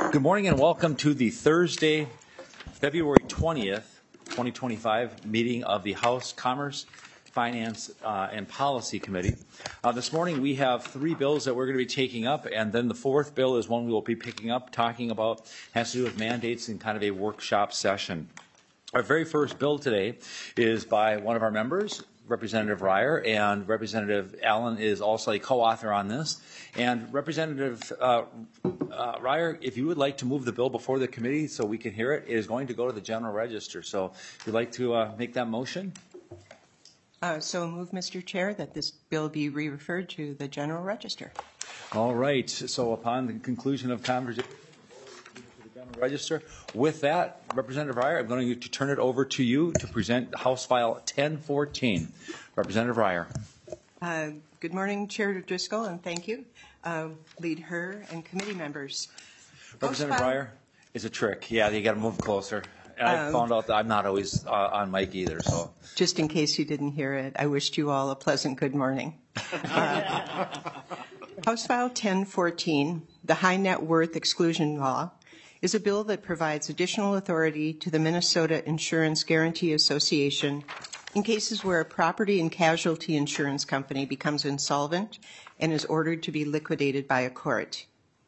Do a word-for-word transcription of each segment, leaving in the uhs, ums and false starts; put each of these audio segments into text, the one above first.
Good morning and welcome to the Thursday, February twentieth, twenty twenty-five meeting of the House Commerce, Finance, uh, and Policy Committee. Uh, this morning we have three bills that we're going to be taking up, and then the fourth bill is one we will be picking up, talking about, has to do with mandates in kind of a workshop session. Our very first bill today is by one of our members, Representative Reyer, and Representative Allen is also a co-author on this. And Representative uh, uh, Reyer, if you would like to move the bill before the committee so we can hear it, it is going to go to the General Register. So if you'd like to uh, make that motion. Uh, so move, Mister Chair, that this bill be re-referred to the General Register. All right. So upon the conclusion of conversation, Register. With that, Representative Reyer, I'm going to turn it over to you to present House File ten fourteen. Representative Reyer. Uh, good morning, Chair Driscoll, and thank you. Uh, Lead Her and committee members. Representative Reyer, it's a trick. Yeah, you got to move closer. And I um, found out that I'm not always uh, on mic either. So, just in case you didn't hear it, I wished you all a pleasant good morning. Uh, House File ten fourteen, the High Net Worth Exclusion Law, is a bill that provides additional authority to the Minnesota Insurance Guarantee Association in cases where a property and casualty insurance company becomes insolvent and is ordered to be liquidated by a court.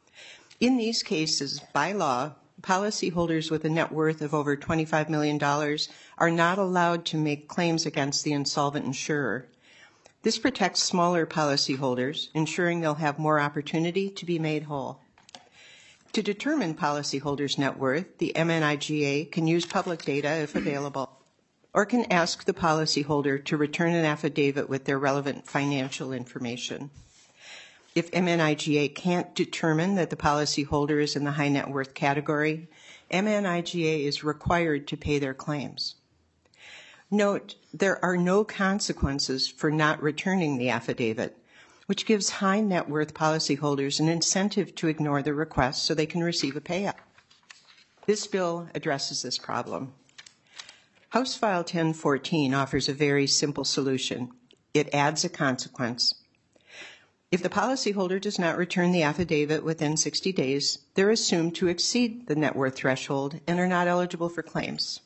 In these cases, by law, policyholders with a net worth of over twenty-five million dollars are not allowed to make claims against the insolvent insurer. This protects smaller policyholders, ensuring they'll have more opportunity to be made whole. To determine policyholders' net worth, the M N I G A can use public data if available, or can ask the policyholder to return an affidavit with their relevant financial information. If M N I G A can't determine that the policyholder is in the high net worth category, M N I G A is required to pay their claims. Note, there are no consequences for not returning the affidavit, which gives high net worth policyholders an incentive to ignore the request so they can receive a payout. This bill addresses this problem. House File ten fourteen offers a very simple solution. It adds a consequence. If the policyholder does not return the affidavit within sixty days, they're assumed to exceed the net worth threshold and are not eligible for claims.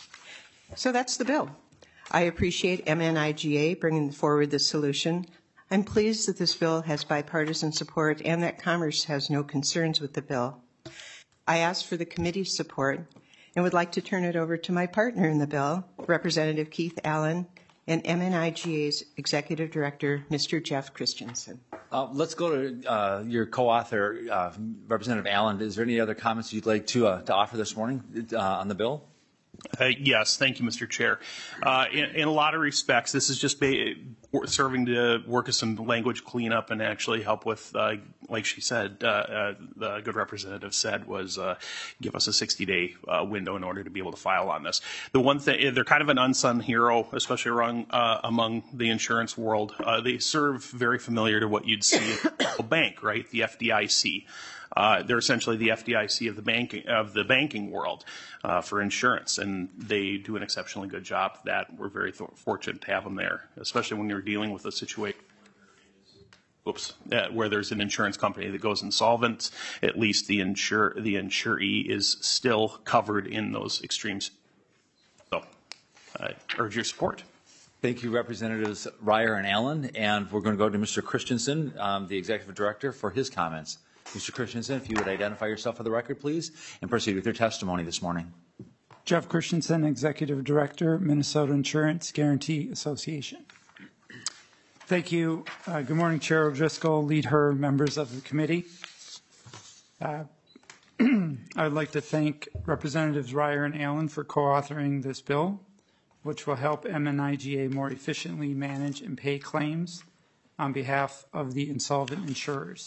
So that's the bill. I appreciate M N I G A bringing forward this solution. I'm pleased that this bill has bipartisan support and that Commerce has no concerns with the bill. I ask for the committee's support and would like to turn it over to my partner in the bill, Representative Keith Allen, and M N I G A's Executive Director, Mister Jeff Christensen. Uh, let's go to uh, your co-author, uh, Representative Allen. Is there any other comments you'd like to, uh, to offer this morning uh, on the bill? Uh, yes, thank you, Mister Chair. Uh, in, in a lot of respects, this is just ba- serving to work as some language cleanup and actually help with, uh, like she said, uh, uh, the good representative said, was uh, give us a sixty-day uh, window in order to be able to file on this. The one thing, they're kind of an unsung hero, especially around, uh, among the insurance world. Uh, they serve very familiar to what you'd see in a bank, right? The F D I C. Uh, they're essentially the F D I C of the banking of the banking world uh, for insurance, and they do an exceptionally good job. That we're very th- fortunate to have them there, especially when you're dealing with a situation. Oops, uh, where there's an insurance company that goes insolvent. At least the insure the insuree is still covered in those extremes. So, I urge your support. Thank you, Representatives Reyer and Allen, and we're going to go to Mister Christensen, um, the Executive Director, for his comments. Mister Christensen, if you would identify yourself for the record, please, and proceed with your testimony this morning. Jeff Christensen, Executive Director, Minnesota Insurance Guarantee Association. Thank you. Uh, good morning, Chair O'Driscoll, Lead Her, members of the committee. Uh, I'd like to thank Representatives Reyer and Allen for co-authoring this bill, which will help M N I G A more efficiently manage and pay claims on behalf of the insolvent insurers.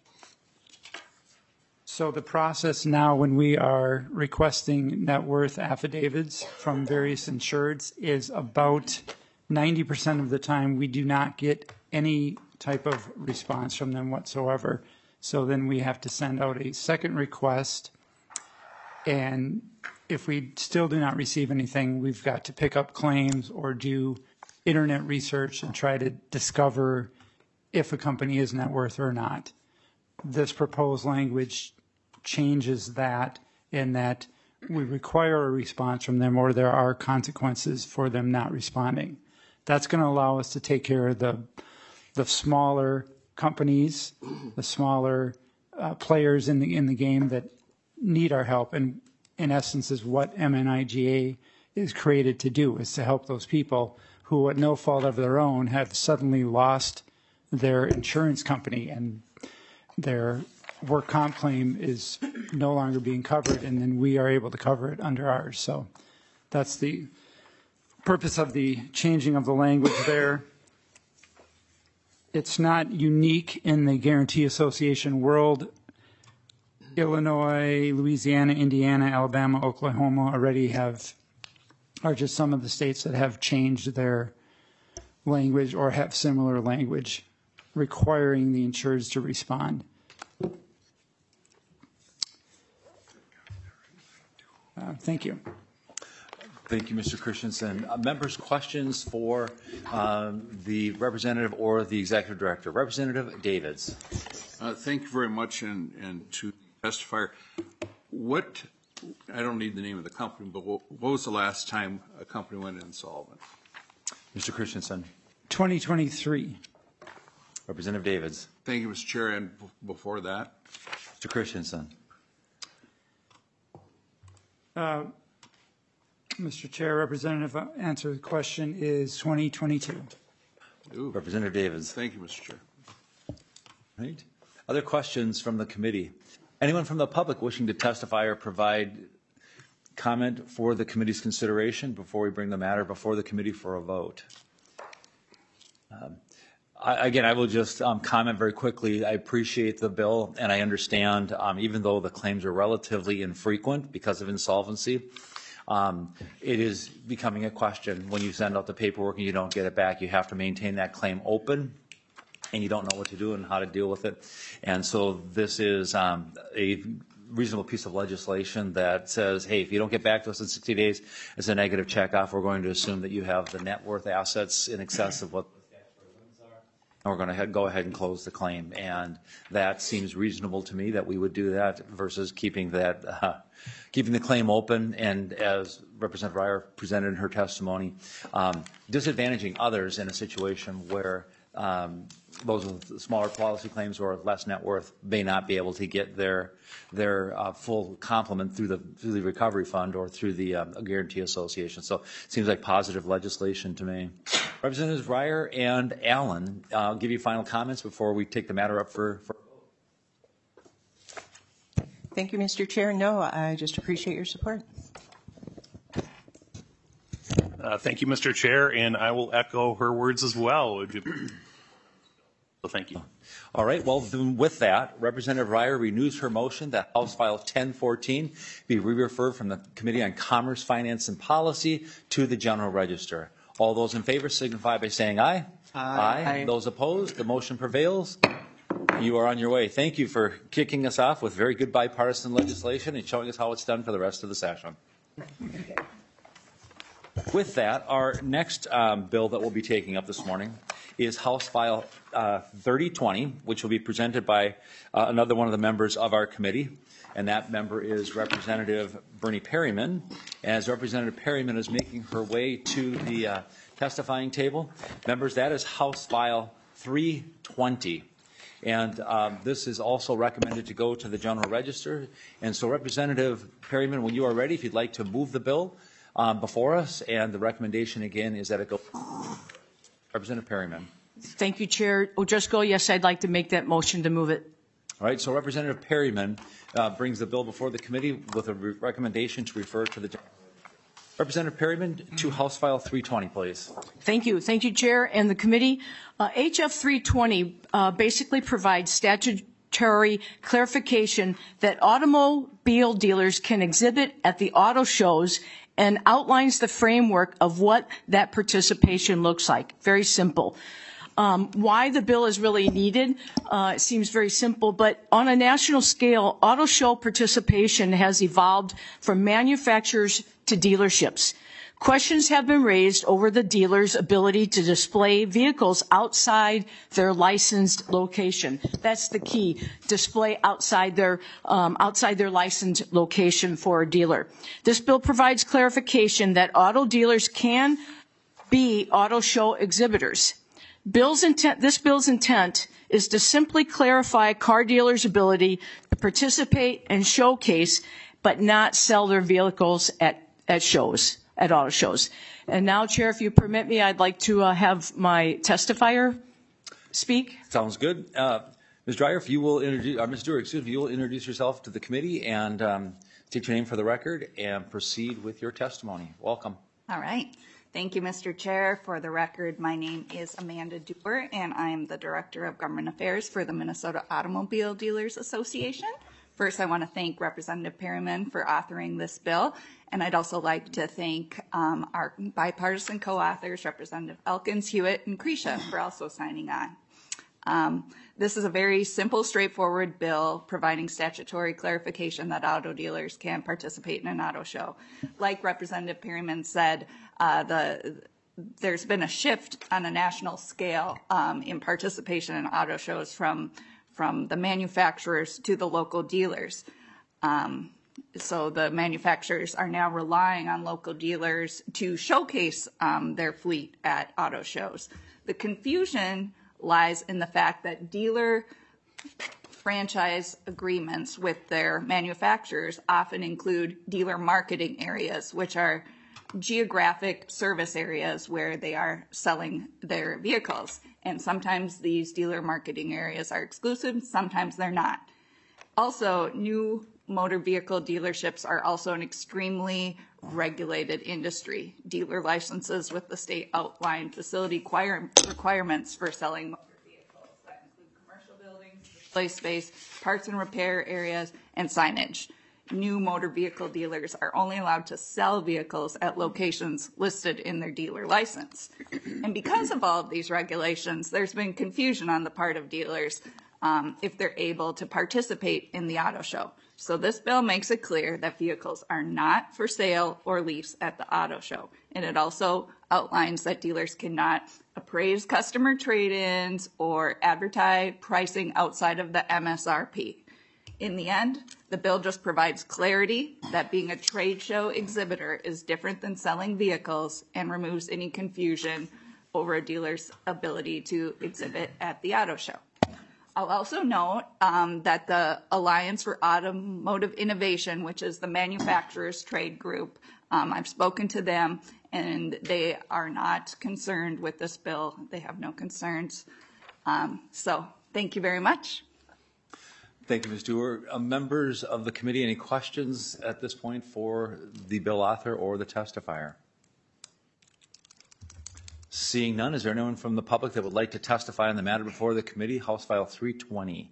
So the process now when we are requesting net worth affidavits from various insureds is about ninety percent of the time we do not get any type of response from them whatsoever. So then we have to send out a second request, and if we still do not receive anything, we've got to pick up claims or do internet research and try to discover if a company is net worth or not. This proposed language changes that in that we require a response from them or there are consequences for them not responding. That's going to allow us to take care of the, the smaller companies, the smaller uh, players in the, in the game that need our help. And in essence is what M N I G A is created to do, is to help those people who at no fault of their own have suddenly lost their insurance company and their work comp claim is no longer being covered, and then we are able to cover it under ours. So that's the purpose of the changing of the language there. It's not unique in the Guarantee Association world. Illinois, Louisiana, Indiana, Alabama, Oklahoma already have, are just some of the states that have changed their language or have similar language requiring the insureds to respond. Uh, thank you. Thank you, Mister Christensen. Uh, members, questions for um, the representative or the executive director? Representative Davids. Uh, thank you very much, and, and to the testifier. What, I don't need the name of the company, but what, what was the last time a company went insolvent? Mister Christensen. twenty twenty-three. Representative Davids. Thank you, Mister Chair, and b- before that? Mister Christensen. Uh, Mister Chair, Representative, uh, answer the question is twenty twenty-two. Ooh. Representative Davids. Thank you, Mister Chair. Right. Other questions from the committee? Anyone from the public wishing to testify or provide comment for the committee's consideration before we bring the matter before the committee for a vote? Um, I, again, I will just um, comment very quickly. I appreciate the bill, and I understand, um, even though the claims are relatively infrequent because of insolvency, um, it is becoming a question. When you send out the paperwork and you don't get it back, you have to maintain that claim open, and you don't know what to do and how to deal with it. And so this is um, a reasonable piece of legislation that says, hey, if you don't get back to us in sixty days, it's a negative checkoff. We're going to assume that you have the net worth assets in excess of what and we're going to go ahead and close the claim. And that seems reasonable to me that we would do that versus keeping that, uh, keeping the claim open. And as Representative Reier presented in her testimony, um, disadvantaging others in a situation where um, those with smaller policy claims or less net worth may not be able to get their their uh, full complement through the through the recovery fund or through the um, Guarantee Association. So it seems like positive legislation to me. Representatives Reier and Allen, I'll give you final comments before we take the matter up for. for Thank you, Mister Chair. No, I just appreciate your support. Uh, thank you, Mister Chair, and I will echo her words as well. Would you? So thank you. All right. Well, then with that, Representative Reier renews her motion that House File ten fourteen be re-referred from the Committee on Commerce, Finance, and Policy to the General Register. All those in favor signify by saying aye. Aye. Aye. Those opposed, the motion prevails. You are on your way. Thank you for kicking us off with very good bipartisan legislation and showing us how it's done for the rest of the session. With that, our next um, bill that we'll be taking up this morning is House File uh, thirty twenty, which will be presented by uh, another one of the members of our committee, and that member is Representative Bernie Perryman. As Representative Perryman is making her way to the uh, testifying table, members, that is House File three twenty. And um, this is also recommended to go to the General Register. And so, Representative Perryman, when you are ready, if you'd like to move the bill um, before us, and the recommendation again is that it go. Representative Perryman. Thank you, Chair. Ojesko, yes, I'd like to make that motion to move it. All right, so Representative Perryman uh, brings the bill before the committee with a re recommendation to refer to the Representative Perryman to House File three twenty, please. Thank you. Thank you, Chair and the committee. Uh, H F three twenty uh, basically provides statutory clarification that automobile dealers can exhibit at the auto shows and outlines the framework of what that participation looks like. Very simple. Um, why the bill is really needed, uh, it seems very simple, but on a national scale, auto show participation has evolved from manufacturers to dealerships. Questions have been raised over the dealer's ability to display vehicles outside their licensed location. That's the key, display outside their, um, outside their licensed location for a dealer. This bill provides clarification that auto dealers can be auto show exhibitors. Bill's intent, this bill's intent is to simply clarify car dealers' ability to participate and showcase, but not sell their vehicles at, at shows, at auto shows. And now, Chair, if you permit me, I'd like to uh, have my testifier speak. Sounds good. Uh, Miz Dreyer, if you will introduce, uh, Miz Dewar, excuse me, you will introduce yourself to the committee and um, state your name for the record and proceed with your testimony. Welcome. All right. Thank you, Mister Chair. For the record, my name is Amanda Dewar, and I am the Director of Government Affairs for the Minnesota Automobile Dealers Association. First, I want to thank Representative Perryman for authoring this bill, and I'd also like to thank um, our bipartisan co-authors, Representative Elkins, Hewitt, and Kresha, for also signing on. Um, this is a very simple, straightforward bill providing statutory clarification that auto dealers can participate in an auto show. Like Representative Perryman said, uh, the there's been a shift on a national scale um, in participation in auto shows from from the manufacturers to the local dealers. Um, so the manufacturers are now relying on local dealers to showcase um, their fleet at auto shows. The confusion lies in the fact that dealer franchise agreements with their manufacturers often include dealer marketing areas, which are geographic service areas where they are selling their vehicles. And sometimes these dealer marketing areas are exclusive, sometimes they're not. Also, new motor vehicle dealerships are also an extremely regulated industry. Dealer licenses with the state outline facility requirements for selling motor vehicles that include commercial buildings, display space, parts and repair areas, and signage. New motor vehicle dealers are only allowed to sell vehicles at locations listed in their dealer license. And because of all of these regulations, there's been confusion on the part of dealers um, if they're able to participate in the auto show. So this bill makes it clear that vehicles are not for sale or lease at the auto show. And it also outlines that dealers cannot appraise customer trade-ins or advertise pricing outside of the M S R P. In the end, the bill just provides clarity that being a trade show exhibitor is different than selling vehicles and removes any confusion over a dealer's ability to exhibit at the auto show. I'll also note um, that the Alliance for Automotive Innovation, which is the manufacturers trade group, um, I've spoken to them and they are not concerned with this bill. They have no concerns. Um, so thank you very much. Thank you, Miz Dewar. Uh, members of the committee, any questions at this point for the bill author or the testifier? Seeing none, is there anyone from the public that would like to testify on the matter before the committee? House File three twenty.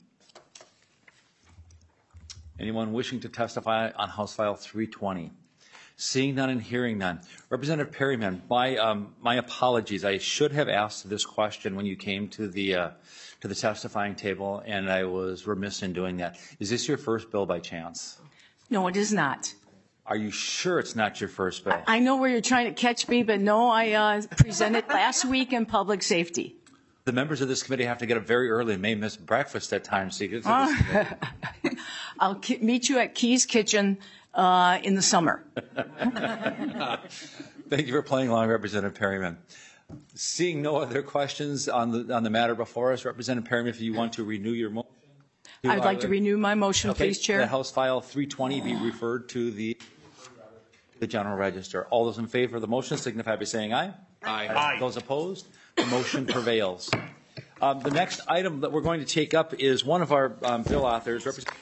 Anyone wishing to testify on House File three twenty? Seeing none and hearing none. Representative Perryman, my, um, my apologies. I should have asked this question when you came to the, uh, to the testifying table, and I was remiss in doing that. Is this your first bill by chance? No, it is not. Are you sure it's not your first bill? I know where you're trying to catch me, but no, I uh, presented last week in public safety. The members of this committee have to get up very early and may miss breakfast at times to get to this committee. I'll ki- meet you at Key's Kitchen uh, in the summer. Thank you for playing along, Representative Perryman. Seeing no other questions on the on the matter before us, Representative Perryman, if you want to renew your motion. I'd like to renew my motion, okay, please, Chair. The House File three twenty be referred to the the General Register. All those in favor of the motion signify by saying aye. Aye. Aye. Those opposed, the motion prevails. Um, the next item that we're going to take up is one of our um, bill authors, Representative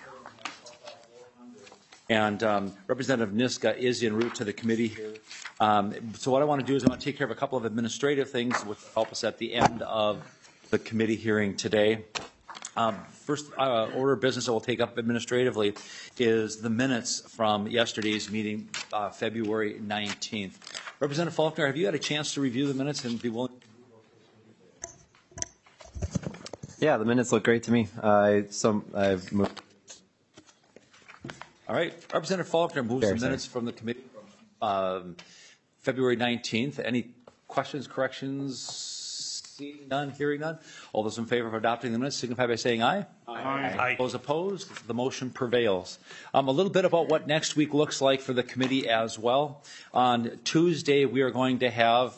and um, Representative Niska is en route to the committee here. Um, so what I want to do is I want to take care of a couple of administrative things which will help us at the end of the committee hearing today. Um, first uh, order of business that we'll take up administratively is the minutes from yesterday's meeting, uh, February nineteenth. Representative Faulkner, have you had a chance to review the minutes and be willing? Yeah, the minutes look great to me. Uh, some I've moved. All right, Representative Faulkner moves Fair, the minutes sir. from the committee um, February nineteenth. Any questions, corrections? Seeing none, hearing none. All those in favor of adopting the minutes signify by saying aye. Aye. Aye. Those opposed, the motion prevails. Um, a little bit about what next week looks like for the committee as well. On Tuesday, we are going to have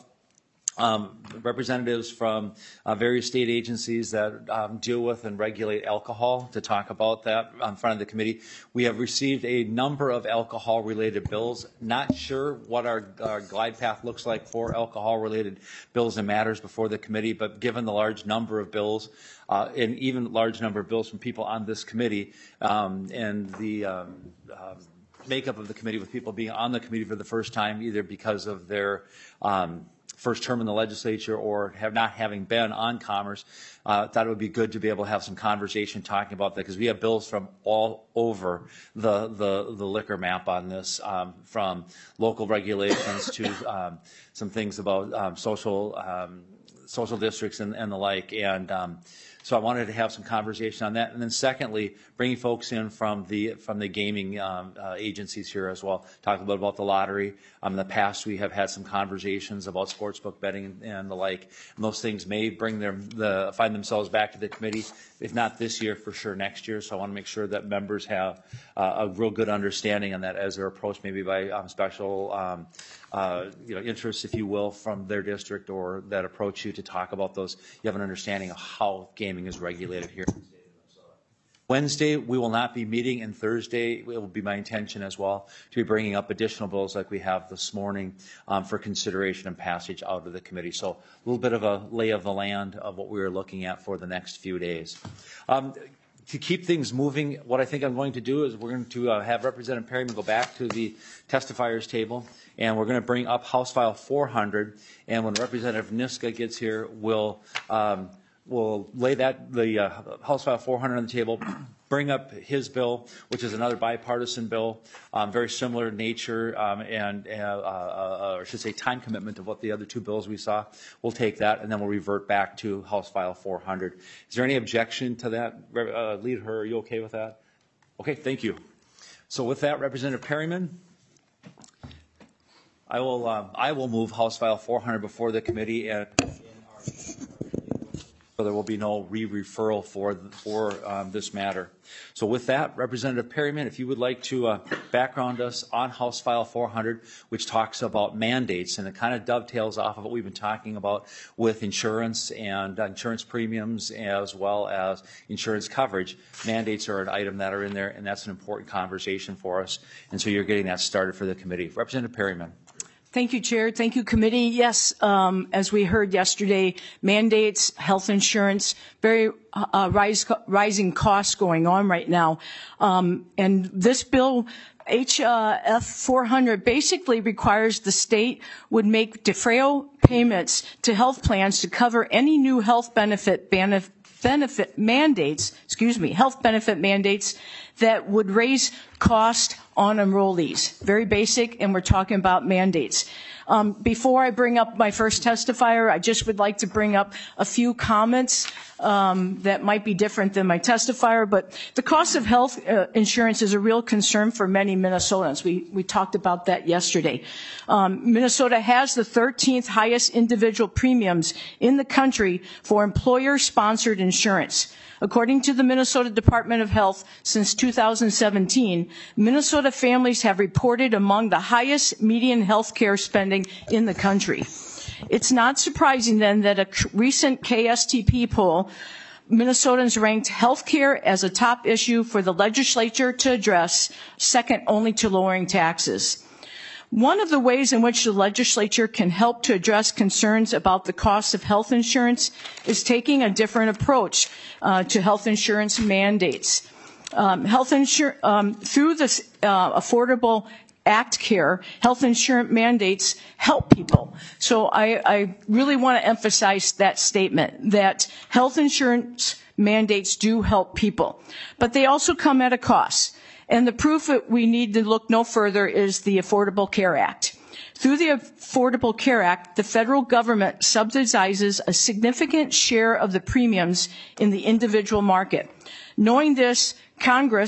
Um, representatives from uh, various state agencies that um, deal with and regulate alcohol to talk about that in front of the committee. We have received a number of alcohol-related bills. Not sure what our, our glide path looks like for alcohol-related bills and matters before the committee, but given the large number of bills uh, and even large number of bills from people on this committee um, and the um, um, makeup of the committee with people being on the committee for the first time, either because of their um, first term in the legislature or have not having been on Commerce, uh, thought it would be good to be able to have some conversation talking about that, because we have bills from all over the the, the liquor map on this, um, from local regulations to um, some things about um, social um, social districts and, and the like. And um, so I wanted to have some conversation on that. And then secondly, bringing folks in from the from the gaming um, uh, agencies here as well, talking a little about the lottery. Um, in the past, we have had some conversations about sportsbook betting and, and the like. And those things may bring their the find themselves back to the committee, if not this year, for sure next year. So I want to make sure that members have uh, a real good understanding on that as they're approached, maybe by um, special um, uh, you know interests, if you will, from their district or that approach you to talk about those. You have an understanding of how gaming is regulated here. Wednesday, we will not be meeting, and Thursday, it will be my intention as well to be bringing up additional bills like we have this morning um, for consideration and passage out of the committee. So a little bit of a lay of the land of what we are looking at for the next few days. Um, to keep things moving, what I think I'm going to do is we're going to uh, have Representative Perryman go back to the testifiers table, and we're going to bring up House File four hundred, and when Representative Niska gets here, we'll um, We'll lay that, the uh, House File four hundred on the table, bring up his bill, which is another bipartisan bill, um, very similar nature um, and, uh, uh, or I should say time commitment of what the other two bills we saw. We'll take that, and then we'll revert back to House File four hundred. Is there any objection to that? Uh, Lead her, are you okay with that? Okay, thank you. So with that, Representative Perryman, I will, uh, I will move House File four hundred before the committee, and so there will be no re-referral for, for um, this matter. So with that, Representative Perryman, if you would like to uh, background us on House File four hundred, which talks about mandates, and it kind of dovetails off of what we've been talking about with insurance and uh, insurance premiums as well as insurance coverage. Mandates are an item that are in there, and that's an important conversation for us. And so you're getting that started for the committee. Representative Perryman. Thank you, Chair. Thank you, Committee. Yes, um, as we heard yesterday, mandates, health insurance, very uh, rise, rising costs going on right now. Um, and this bill, H F four hundred, basically requires the state would make defrayal payments to health plans to cover any new health benefit benefit benefit mandates, excuse me, health benefit mandates that would raise cost on enrollees. Very basic, and we're talking about mandates. Um, before I bring up my first testifier, I just would like to bring up a few comments um, that might be different than my testifier, but the cost of health uh, insurance is a real concern for many Minnesotans. We, we talked about that yesterday. Um, Minnesota has the thirteenth highest individual premiums in the country for employer-sponsored insurance. According to the Minnesota Department of Health, since two thousand seventeen, Minnesota families have reported among the highest median health care spending in the country. It's not surprising then that a recent K S T P poll, Minnesotans ranked health care as a top issue for the legislature to address, second only to lowering taxes. One of the ways in which the legislature can help to address concerns about the cost of health insurance is taking a different approach uh, to health insurance mandates. Um, health insur- um, through this uh, Affordable Act Care, health insurance mandates help people. So I, I really want to emphasize that statement, that health insurance mandates do help people, but they also come at a cost. And the proof that we need to look no further is the Affordable Care Act. Through the Affordable Care Act, the federal government subsidizes a significant share of the premiums in the individual market. Knowing this, Congress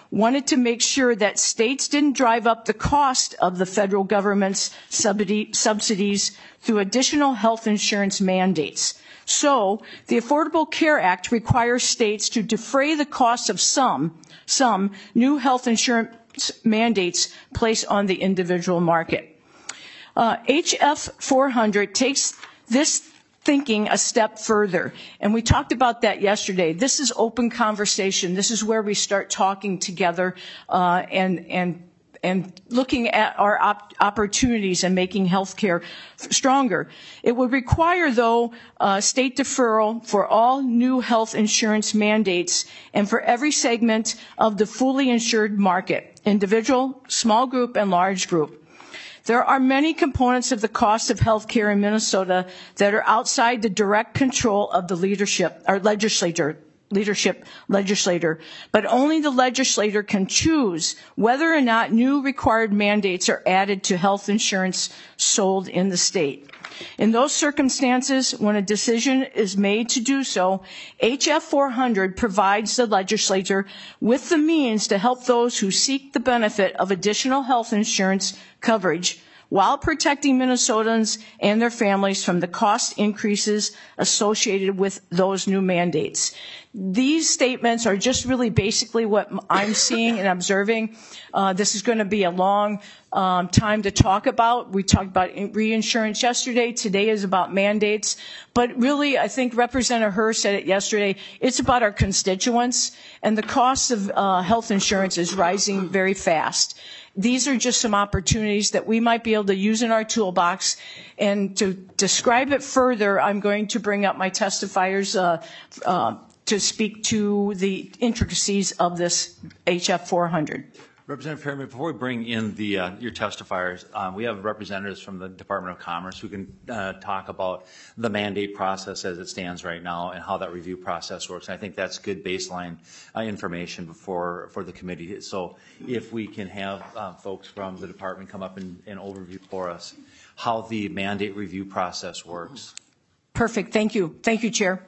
wanted to make sure that states didn't drive up the cost of the federal government's subsidy, subsidies through additional health insurance mandates. So the Affordable Care Act requires states to defray the cost of some, some new health insurance mandates placed on the individual market. Uh, H F four hundred takes this thinking a step further, and we talked about that yesterday. This is open conversation. This is where we start talking together uh, and and and looking at our op opportunities and making healthcare stronger. It would require, though, uh, state deferral for all new health insurance mandates and for every segment of the fully insured market, individual, small group, and large group. There are many components of the cost of health care in Minnesota that are outside the direct control of the leadership or legislature, leadership legislator, but only the legislator can choose whether or not new required mandates are added to health insurance sold in the state. In those circumstances, when a decision is made to do so, H F four hundred provides the legislature with the means to help those who seek the benefit of additional health insurance coverage while protecting Minnesotans and their families from the cost increases associated with those new mandates. These statements are just really basically what I'm seeing and observing. Uh, this is going to be a long um, time to talk about. We talked about reinsurance yesterday. Today is about mandates. But really, I think Representative Herr said it yesterday, it's about our constituents, and the cost of uh, health insurance is rising very fast. These are just some opportunities that we might be able to use in our toolbox. And to describe it further, I'm going to bring up my testifiers uh, uh, to speak to the intricacies of this H F four hundred. Representative Perryman, before we bring in the uh, your testifiers, um, we have representatives from the Department of Commerce who can uh, talk about the mandate process as it stands right now and how that review process works. And I think that's good baseline uh, information before for the committee. So if we can have uh, folks from the department come up and, and overview for us how the mandate review process works. Perfect. Thank you. Thank you, Chair.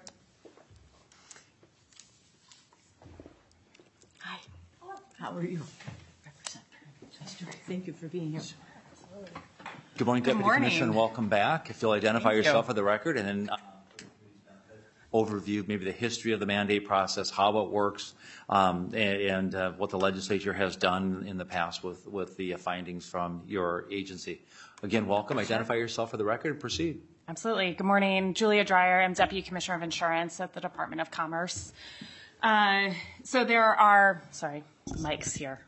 Hi. How are you? Thank you for being here. Good morning, Good Deputy morning. Commissioner, and welcome back. If you'll identify Thank yourself you. for the record, and then uh, overview maybe the history of the mandate process, how it works, um, and, and uh, what the legislature has done in the past with, with the findings from your agency. Again, welcome. Identify yourself for the record and proceed. Absolutely. Good morning. Julia Dreyer. I'm Deputy Commissioner of Insurance at the Department of Commerce. Uh, so there are, sorry, Mike's here.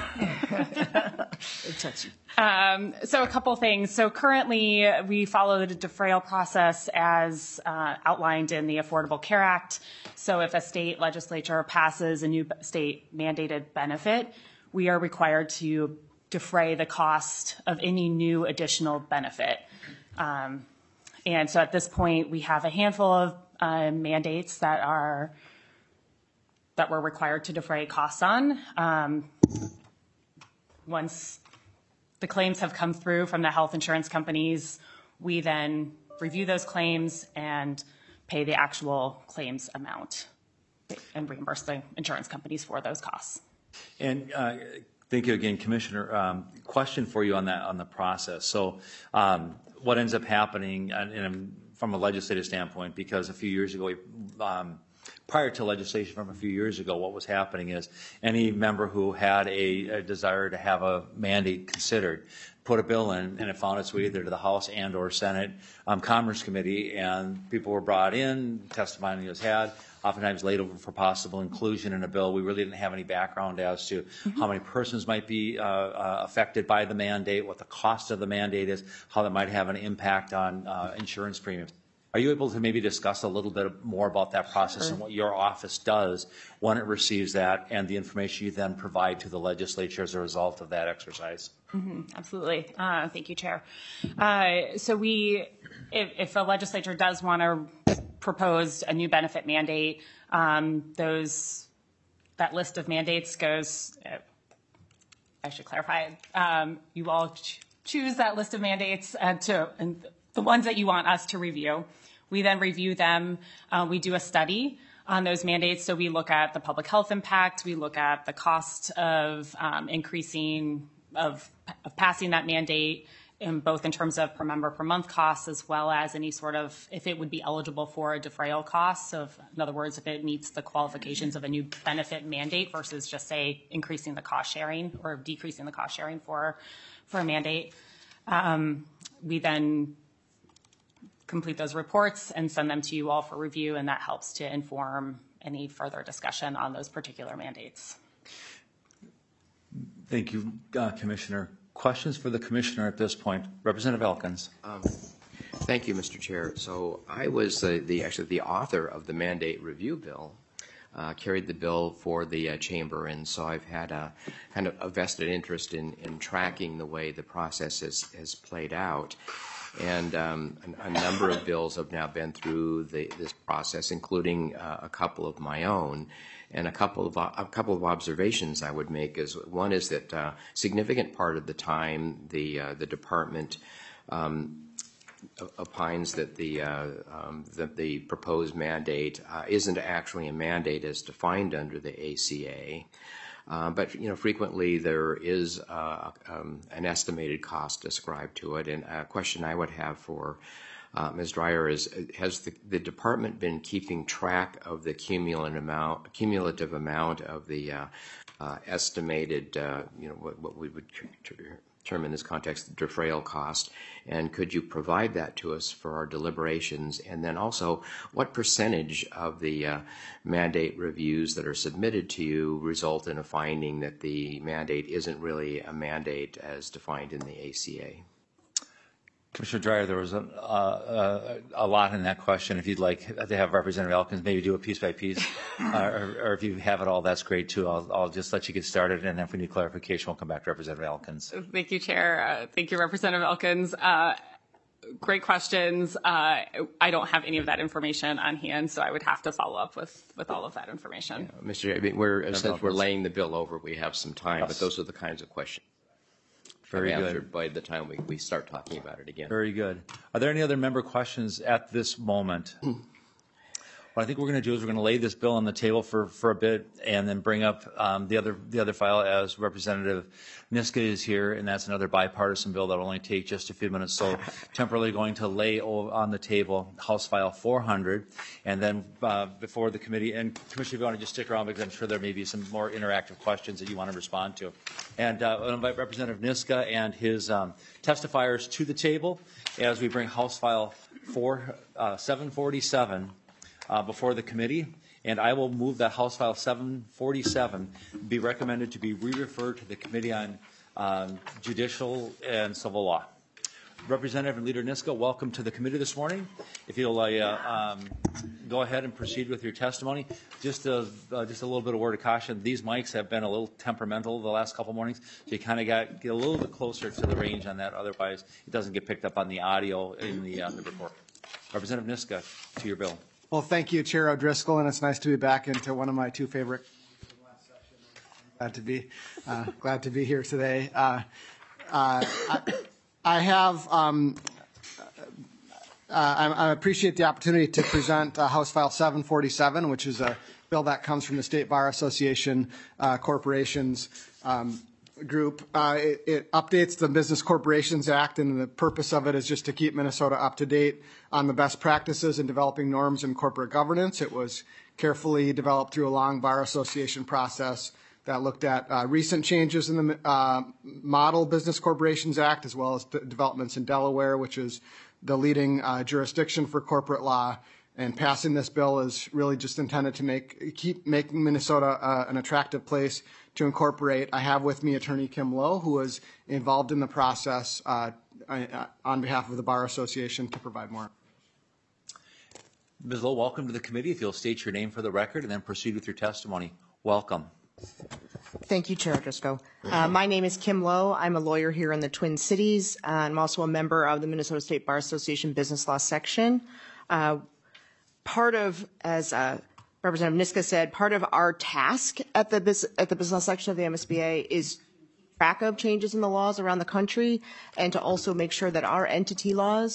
um, so a couple things. So currently we follow the defrayal process as uh, outlined in the Affordable Care Act. So if a state legislature passes a new state mandated benefit, we are required to defray the cost of any new additional benefit. Um, and so at this point, we have a handful of uh, mandates that are that we're required to defray costs on. Um, once the claims have come through from the health insurance companies, we then review those claims and pay the actual claims amount and reimburse the insurance companies for those costs. And uh, thank you again, Commissioner. Um, question for you on that on the process. So, um, what ends up happening, and, and from a legislative standpoint, because a few years ago, we, um, prior to legislation from a few years ago, what was happening is any member who had a, a desire to have a mandate considered put a bill in, and it found its way either to the House and or Senate um, Commerce Committee, and people were brought in, testimony was had, oftentimes laid over for possible inclusion in a bill. We really didn't have any background as to mm-hmm. how many persons might be uh, uh, affected by the mandate, what the cost of the mandate is, how that might have an impact on uh, insurance premiums. Are you able to maybe discuss a little bit more about that process Sure. and what your office does when it receives that and the information you then provide to the legislature as a result of that exercise? Mm-hmm. Absolutely. Uh, thank you, Chair. Uh, so we, if, if a legislature does want to propose a new benefit mandate, um, those that list of mandates goes, uh, I should clarify, um, you all ch- choose that list of mandates uh, to, and the ones that you want us to review. We then review them. Uh, we do a study on those mandates. So we look at the public health impact, we look at the cost of um, increasing, of, of passing that mandate, in both in terms of per member per month costs, as well as any sort of, if it would be eligible for a defrayal cost. So if, in other words, if it meets the qualifications of a new benefit mandate versus just say increasing the cost sharing or decreasing the cost sharing for, for a mandate. Um, we then complete those reports and send them to you all for review, and that helps to inform any further discussion on those particular mandates. Thank you, uh, Commissioner. Questions for the Commissioner at this point? Representative Elkins. Um, thank you, Mister Chair. So I was uh, the actually the author of the mandate review bill, uh, carried the bill for the uh, chamber, and so I've had a kind of a vested interest in, in tracking the way the process has, has played out. And um, a, a number of bills have now been through the, this process, including uh, a couple of my own. And a couple of a couple of observations I would make is one is that uh, significant part of the time the uh, the department um, opines that the uh, um, that the proposed mandate uh, isn't actually a mandate as defined under the A C A. Uh, but you know, frequently there is uh, um, an estimated cost ascribed to it. And a question I would have for Uh, Miz Dreyer is: has the, the department been keeping track of the cumulative amount, cumulative amount of the uh, uh, estimated, uh, you know, what, what we would term in this context, the defrayal cost? And could you provide that to us for our deliberations? And then also, what percentage of the uh, mandate reviews that are submitted to you result in a finding that the mandate isn't really a mandate as defined in the A C A? Commissioner Dreyer, there was a, uh, a lot in that question. If you'd like to have Representative Elkins maybe do it piece by piece, uh, or, or if you have it all, that's great too. I'll, I'll just let you get started, and then if we need clarification, we'll come back to Representative Elkins. Thank you, Chair. Uh, thank you, Representative Elkins. Uh, great questions. Uh, I don't have any of that information on hand, so I would have to follow up with, with all of that information. Yeah, Mister I mean, we're, since we're laying the bill over, we have some time, Yes. but those are the kinds of questions. Very good. Answered by the time we, we start talking about it again. Very good. Are there any other member questions at this moment? What I think we're going to do is we're going to lay this bill on the table for, for a bit, and then bring up um, the other the other file as Representative Niska is here, and that's another bipartisan bill that will only take just a few minutes. So temporarily going to lay on the table House File four hundred, and then uh, before the committee, and Commissioner, if you want to just stick around because I'm sure there may be some more interactive questions that you want to respond to. And uh, I'll invite Representative Niska and his um, testifiers to the table as we bring House File four, uh, seven forty-seven Uh, before the committee, and I will move that House File seven forty-seven be recommended to be re-referred to the Committee on um, Judicial and Civil Law. Representative and Leader Niska, welcome to the committee this morning. If you'll uh, um, go ahead and proceed with your testimony. Just a, uh, just a little bit of word of caution. These mics have been a little temperamental the last couple mornings, so you kind of got get a little bit closer to the range on that. Otherwise, it doesn't get picked up on the audio in the, uh, the report. Representative Niska, to your bill. Well, thank you, Chair O'Driscoll, and it's nice to be back into one of my two favorite. Glad to be, uh, glad to be here today. Uh, uh, I, I have, um, uh, I, I appreciate the opportunity to present uh, House File seven forty-seven, which is a bill that comes from the State Bar Association uh, Corporations um, group. Uh, it, it updates the Business Corporations Act, and the purpose of it is just to keep Minnesota up to date on the best practices in developing norms in corporate governance. It was carefully developed through a long bar association process that looked at uh, recent changes in the uh, Model Business Corporations Act, as well as d- developments in Delaware, which is the leading uh, jurisdiction for corporate law. And passing this bill is really just intended to make keep making Minnesota uh, an attractive place to incorporate. I have with me Attorney Kim Lowe, who was involved in the process uh, on behalf of the Bar Association, to provide more. Miz Lowe, welcome to the committee. If you'll state your name for the record and then proceed with your testimony. Welcome. Thank you, Chair Driscoll. Uh, my name is Kim Lowe. I'm a lawyer here in the Twin Cities. Uh, I'm also a member of the Minnesota State Bar Association Business Law Section. Uh, part of, as uh, Representative Niska said, part of our task at the, bus- at the Business Law Section of the M S B A is track of changes in the laws around the country, and to also make sure that our entity laws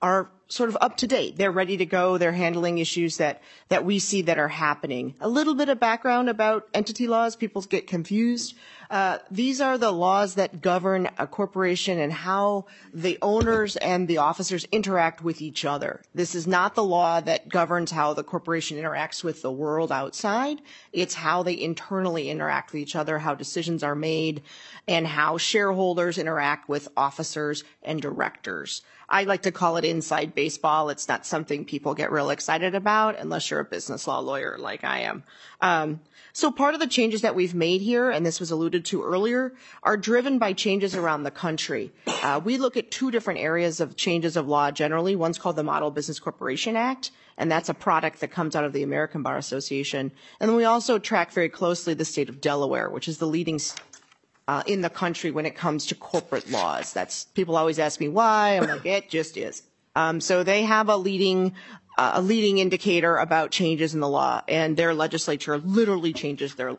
are sort of up to date. They're ready to go. They're handling issues that, that we see that are happening. A little bit of background about entity laws. People get confused. Uh, these are the laws that govern a corporation and how the owners and the officers interact with each other. This is not the law that governs how the corporation interacts with the world outside. It's how they internally interact with each other, how decisions are made, and how shareholders interact with officers and directors. I like to call it inside baseball. It's not something people get real excited about unless you're a business law lawyer like I am. Um, so part of the changes that we've made here, and this was alluded to earlier, are driven by changes around the country. Uh, we look at two different areas of changes of law generally. One's called the Model Business Corporation Act, and that's a product that comes out of the American Bar Association. And then we also track very closely the state of Delaware, which is the leading Uh, in the country when it comes to corporate laws. That's, people always ask me why. I'm like, it just is. Um, so they have a leading, uh, a leading indicator about changes in the law, and their legislature literally changes their law.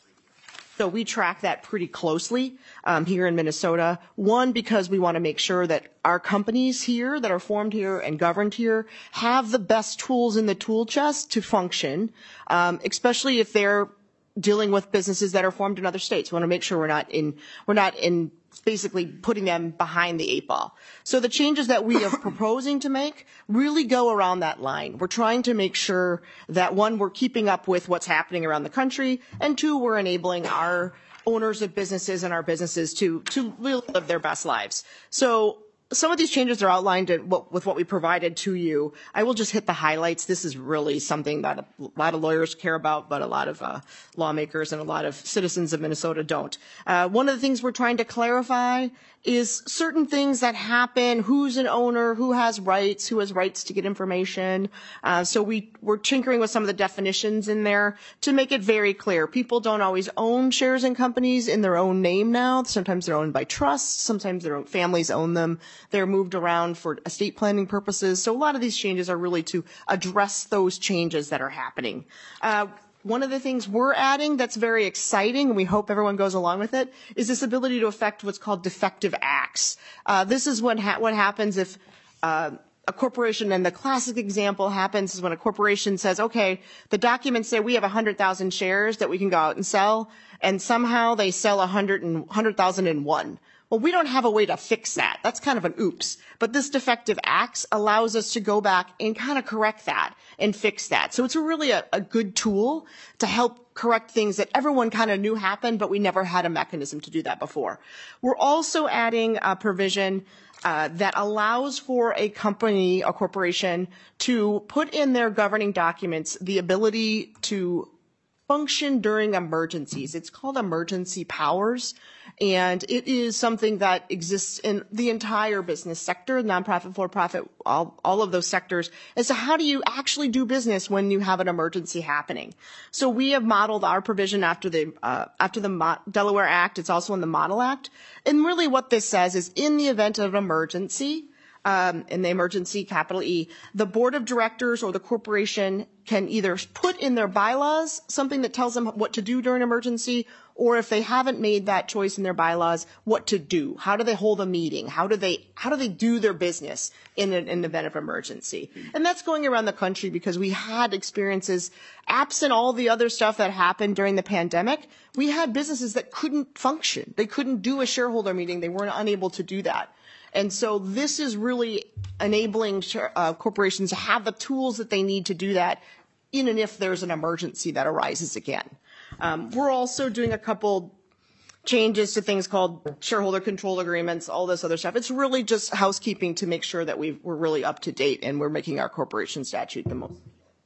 So we track that pretty closely um, here in Minnesota. One, because we want to make sure that our companies here that are formed here and governed here have the best tools in the tool chest to function, um, especially if they're dealing with businesses that are formed in other states. We want to make sure we're not in, we're not in basically putting them behind the eight ball. So the changes that we are proposing to make really go around that line. We're trying to make sure that, one, we're keeping up with what's happening around the country, and two, we're enabling our owners of businesses and our businesses to, to really live their best lives. So some of these changes are outlined in what, with what we provided to you. I will just hit the highlights. This is really something that a lot of lawyers care about, but a lot of uh, lawmakers and a lot of citizens of Minnesota don't. Uh, one of the things we're trying to clarify is certain things that happen, who's an owner, who has rights, who has rights to get information. Uh, so we, we're tinkering with some of the definitions in there to make it very clear. People don't always own shares in companies in their own name now. Sometimes they're owned by trusts. Sometimes their own families own them. They're moved around for estate planning purposes. So a lot of these changes are really to address those changes that are happening. Uh, One of the things we're adding that's very exciting, and we hope everyone goes along with it, is this ability to effect what's called defective acts. Uh, this is what, ha- what happens if uh, a corporation, and the classic example happens is when a corporation says, okay, the documents say we have one hundred thousand shares that we can go out and sell, and somehow they sell one hundred thousand one. Well, we don't have a way to fix that. That's kind of an oops. But this defective acts allows us to go back and kind of correct that and fix that. So it's really a, a good tool to help correct things that everyone kind of knew happened, but we never had a mechanism to do that before. We're also adding a provision uh, that allows for a company, a corporation, to put in their governing documents the ability to function during emergencies. It's called emergency powers, and it is something that exists in the entire business sector, nonprofit, for-profit, all, all of those sectors, as to how do you actually do business when you have an emergency happening. So we have modeled our provision after the uh, after the Mo- Delaware Act. It's also in the Model Act, and really what this says is, in the event of an emergency, Um, in the emergency, capital E, the board of directors or the corporation can either put in their bylaws something that tells them what to do during an emergency, or if they haven't made that choice in their bylaws, what to do. How do they hold a meeting? How do they how do they do their business in an, in an event of emergency? And that's going around the country because we had experiences, absent all the other stuff that happened during the pandemic, we had businesses that couldn't function. They couldn't do a shareholder meeting. They weren't unable to do that. And so this is really enabling uh, corporations to have the tools that they need to do that in and if there's an emergency that arises again. Um, we're also doing a couple changes to things called shareholder control agreements, all this other stuff. It's really just housekeeping to make sure that we've, we're really up to date and we're making our corporation statute the most.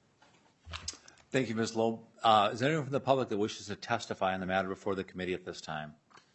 Thank you, Miz Loeb. Uh, is there anyone from the public that wishes to testify on the matter before the committee at this time?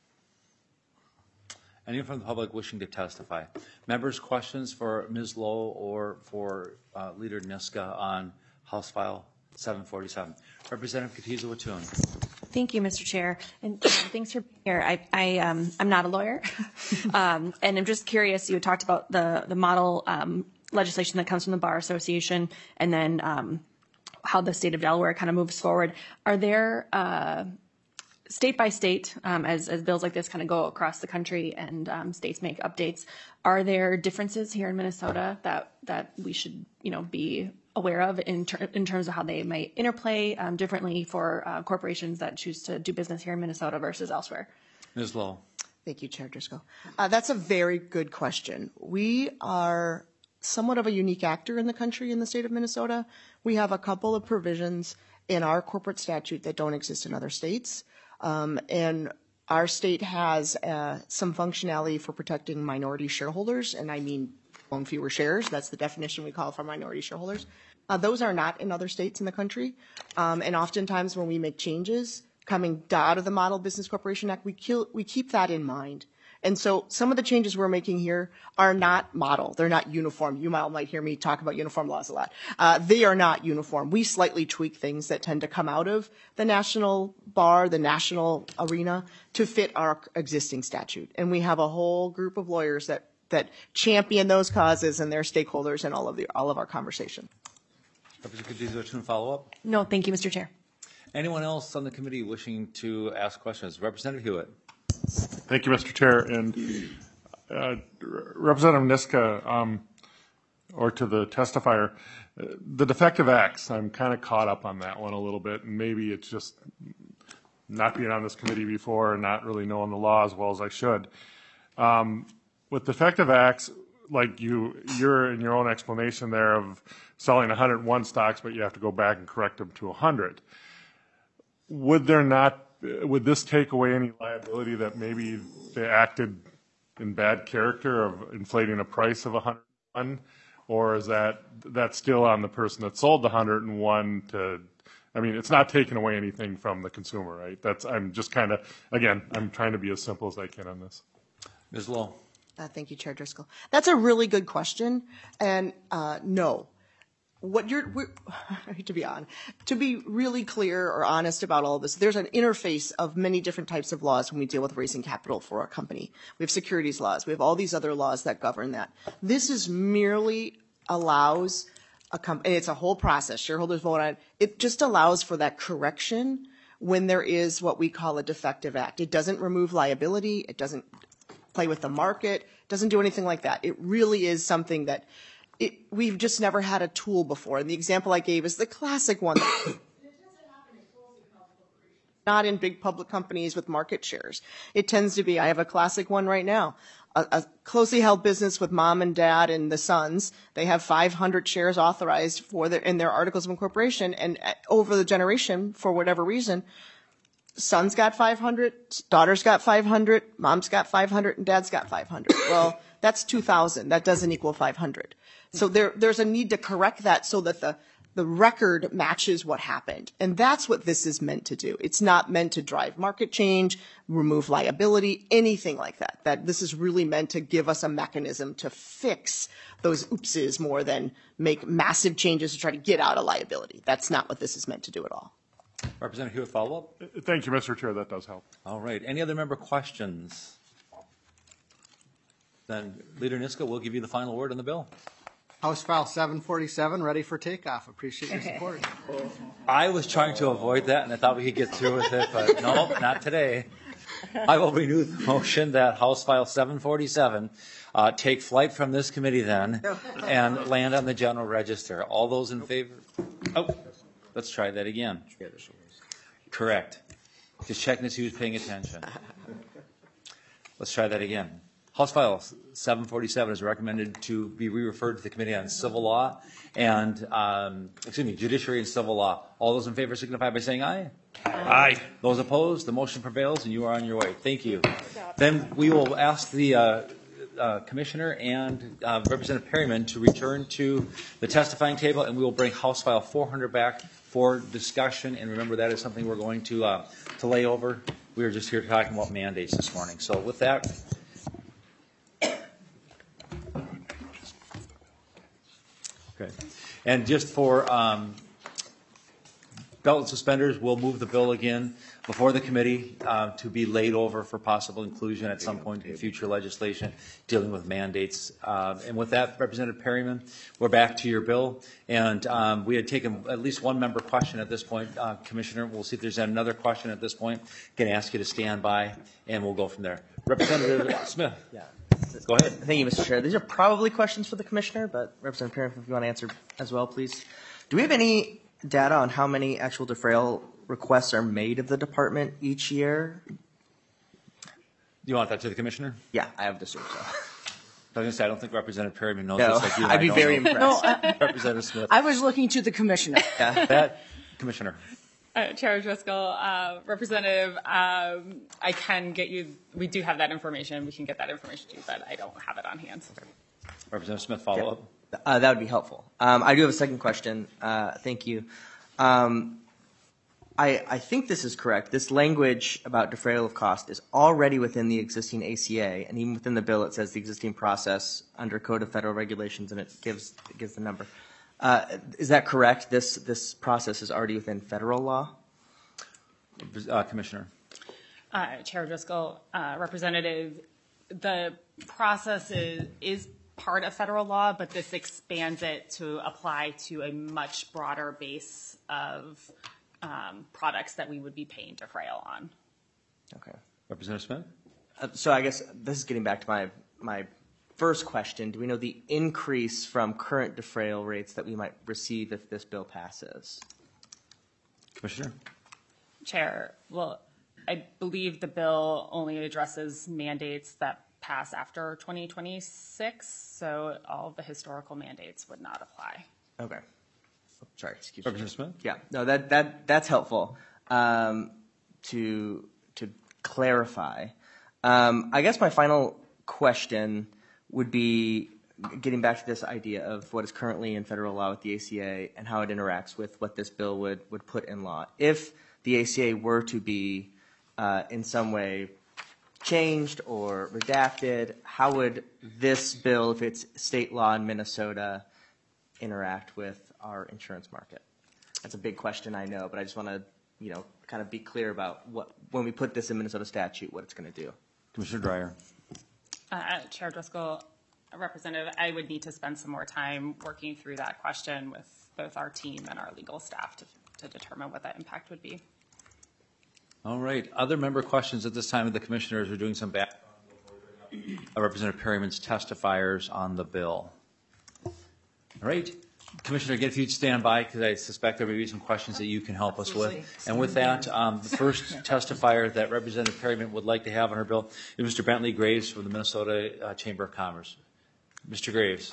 Anyone from the public wishing to testify? Members, questions for Miz Lowe or for uh, Leader Niska on House File seven forty-seven? Representative Katiza-Watun. Thank you, Mister Chair, and uh, thanks for being here. I, I, um, I'm not a lawyer, um, and I'm just curious. You had talked about the the model um, legislation that comes from the Bar Association, and then um, how the state of Delaware kind of moves forward. Are there uh, state by state, um, as, as bills like this kind of go across the country and um, states make updates, are there differences here in Minnesota that, that we should, you know, be aware of in, ter- in terms of how they might interplay um, differently for uh, corporations that choose to do business here in Minnesota versus elsewhere? Miz Lowe. Thank you, Chair Driscoll. Uh, that's a very good question. We are somewhat of a unique actor in the country in the state of Minnesota. We have a couple of provisions in our corporate statute that don't exist in other states. Um, and our state has uh, some functionality for protecting minority shareholders, and I mean own fewer shares. That's the definition we call for minority shareholders. Uh, those are not in other states in the country. Um, and oftentimes when we make changes coming out of the Model Business Corporation Act, we, kill, we keep that in mind. And so some of the changes we're making here are not model. They're not uniform. You might, might hear me talk about uniform laws a lot. Uh, they are not uniform. We slightly tweak things that tend to come out of the national bar, the national arena, to fit our existing statute. And we have a whole group of lawyers that, that champion those causes and their stakeholders in all of, the, all of our conversation. Representative Kadzierski, follow up? No, thank you, Mister Chair. Anyone else on the committee wishing to ask questions? Representative Hewitt. Thank you, Mister Chair. And uh, Representative Niska, um, or to the testifier, uh, the defective acts, I'm kind of caught up on that one a little bit, and maybe it's just not being on this committee before and not really knowing the law as well as I should. Um, with defective acts, like you, you're in your own explanation there of selling one hundred one stocks, but you have to go back and correct them to one hundred. Would there not Would this take away any liability that maybe they acted in bad character of inflating a price of one hundred one, or is that that's still on the person that sold the one hundred one to? I mean, it's not taking away anything from the consumer, right? That's I'm just kind of again, I'm trying to be as simple as I can on this. Miz Lowe. Uh, thank you, Chair Driscoll. That's a really good question, and uh, no. What you're, we're, to be on, to be really clear or honest about all of this, there's an interface of many different types of laws when we deal with raising capital for a company. We have securities laws. We have all these other laws that govern that. This is merely allows a company, it's a whole process. Shareholders vote on it. It just allows for that correction when there is what we call a defective act. It doesn't remove liability. It doesn't play with the market. It doesn't do anything like that. It really is something that It, we've just never had a tool before. And the example I gave is the classic one. Not in big public companies with market shares. It tends to be, I have a classic one right now, a, a closely held business with mom and dad and the sons. They have five hundred shares authorized for their, in their articles of incorporation. And over the generation, for whatever reason, son's got five hundred, daughter's got five hundred, mom's got five hundred, and dad's got five hundred. Well, that's two thousand. That doesn't equal five hundred. So there, there's a need to correct that so that the, the record matches what happened. And that's what this is meant to do. It's not meant to drive market change, remove liability, anything like that. That this is really meant to give us a mechanism to fix those oopses more than make massive changes to try to get out of liability. That's not what this is meant to do at all. Representative Hewitt, follow up? Thank you, Mister Chair. That does help. All right. Any other member questions? Then, Leader Niska, we'll give you the final word on the bill. House File seven forty-seven, ready for takeoff. Appreciate your support. I was trying to avoid that, and I thought we could get through with it, but no, not today. I will renew the motion that House File seven forty-seven uh, take flight from this committee then and land on the General Register. All those in favor? Oh, let's try that again. Correct. Just checking to see who's paying attention. Let's try that again. House File seven forty-seven is recommended to be re-referred to the Committee on Civil Law and, um, excuse me, Judiciary and Civil Law. All those in favor signify by saying aye. Aye. Those opposed, the motion prevails and you are on your way. Thank you. Then we will ask the uh, uh, Commissioner and uh, Representative Perryman to return to the testifying table, and we will bring House File four hundred back for discussion. And remember, that is something we're going to, uh, to lay over. We were just here talking about mandates this morning. So with that, okay. And just for um, belt and suspenders, we'll move the bill again before the committee uh, to be laid over for possible inclusion at some point in future legislation dealing with mandates. Uh, and with that, Representative Perryman, we're back to your bill. And um, we had taken at least one member question at this point. Uh, Commissioner, we'll see if there's another question at this point. Can ask you to stand by, and we'll go from there. Representative Smith. Yeah. Go ahead. Thank you, Mister Chair. These are probably questions for the Commissioner, but Representative Perryman, if you want to answer as well, please. Do we have any data on how many actual defrayal requests are made of the department each year? Do you want that to the Commissioner? Yeah, I have the source. So. I was going to say, I don't think Representative Perryman knows No, this like you and I'd I be don't very know. impressed. No, uh, Representative Smith. I was looking to the commissioner. Yeah. That, Commissioner. Uh, Chair Driscoll, uh, Representative, um, I can get you, we do have that information. We can get that information to you, but I don't have it on hand. Representative Smith, follow up. Uh, that would be helpful. Um, I do have a second question. Uh, thank you. Um, I, I think this is correct. This language about defrayal of cost is already within the existing A C A, and even within the bill it says the existing process under Code of Federal Regulations, and it gives it gives the number. Uh, is that correct? This this process is already within federal law? Uh, Commissioner. Uh, Chair Driscoll, uh, Representative, the process is, is part of federal law, but this expands it to apply to a much broader base of um, products that we would be paying defrayal on. Okay. Representative Smith? Uh, so I guess this is getting back to my my first question. Do we know the increase from current defrayal rates that we might receive if this bill passes? Commissioner? Chair, well, I believe the bill only addresses mandates that pass after twenty twenty-six, so all of the historical mandates would not apply. Okay. Oh, sorry, excuse me. Representative Smith? Yeah, no, that, that, that's helpful um, to, to clarify. Um, I guess my final question would be getting back to this idea of what is currently in federal law with the A C A and how it interacts with what this bill would, would put in law. If the A C A were to be uh, in some way changed or redacted, how would this bill, if it's state law in Minnesota, interact with our insurance market? That's a big question, I know, but I just want to, you know, kind of be clear about what, when we put this in Minnesota statute, what it's going to do. Commissioner Dreyer. Uh, Chair Driscoll, Representative, I would need to spend some more time working through that question with both our team and our legal staff to, to determine what that impact would be. All right. Other member questions at this time of the commissioners are doing some background. Uh, Representative Perryman's testifiers on the bill. All right. Commissioner, again, if you'd stand by, because I suspect there may be some questions that you can help Absolutely. us with. And with that, um, the first testifier that Representative Perryman would like to have on her bill is Mister Bentley Graves from the Minnesota uh, Chamber of Commerce. Mister Graves.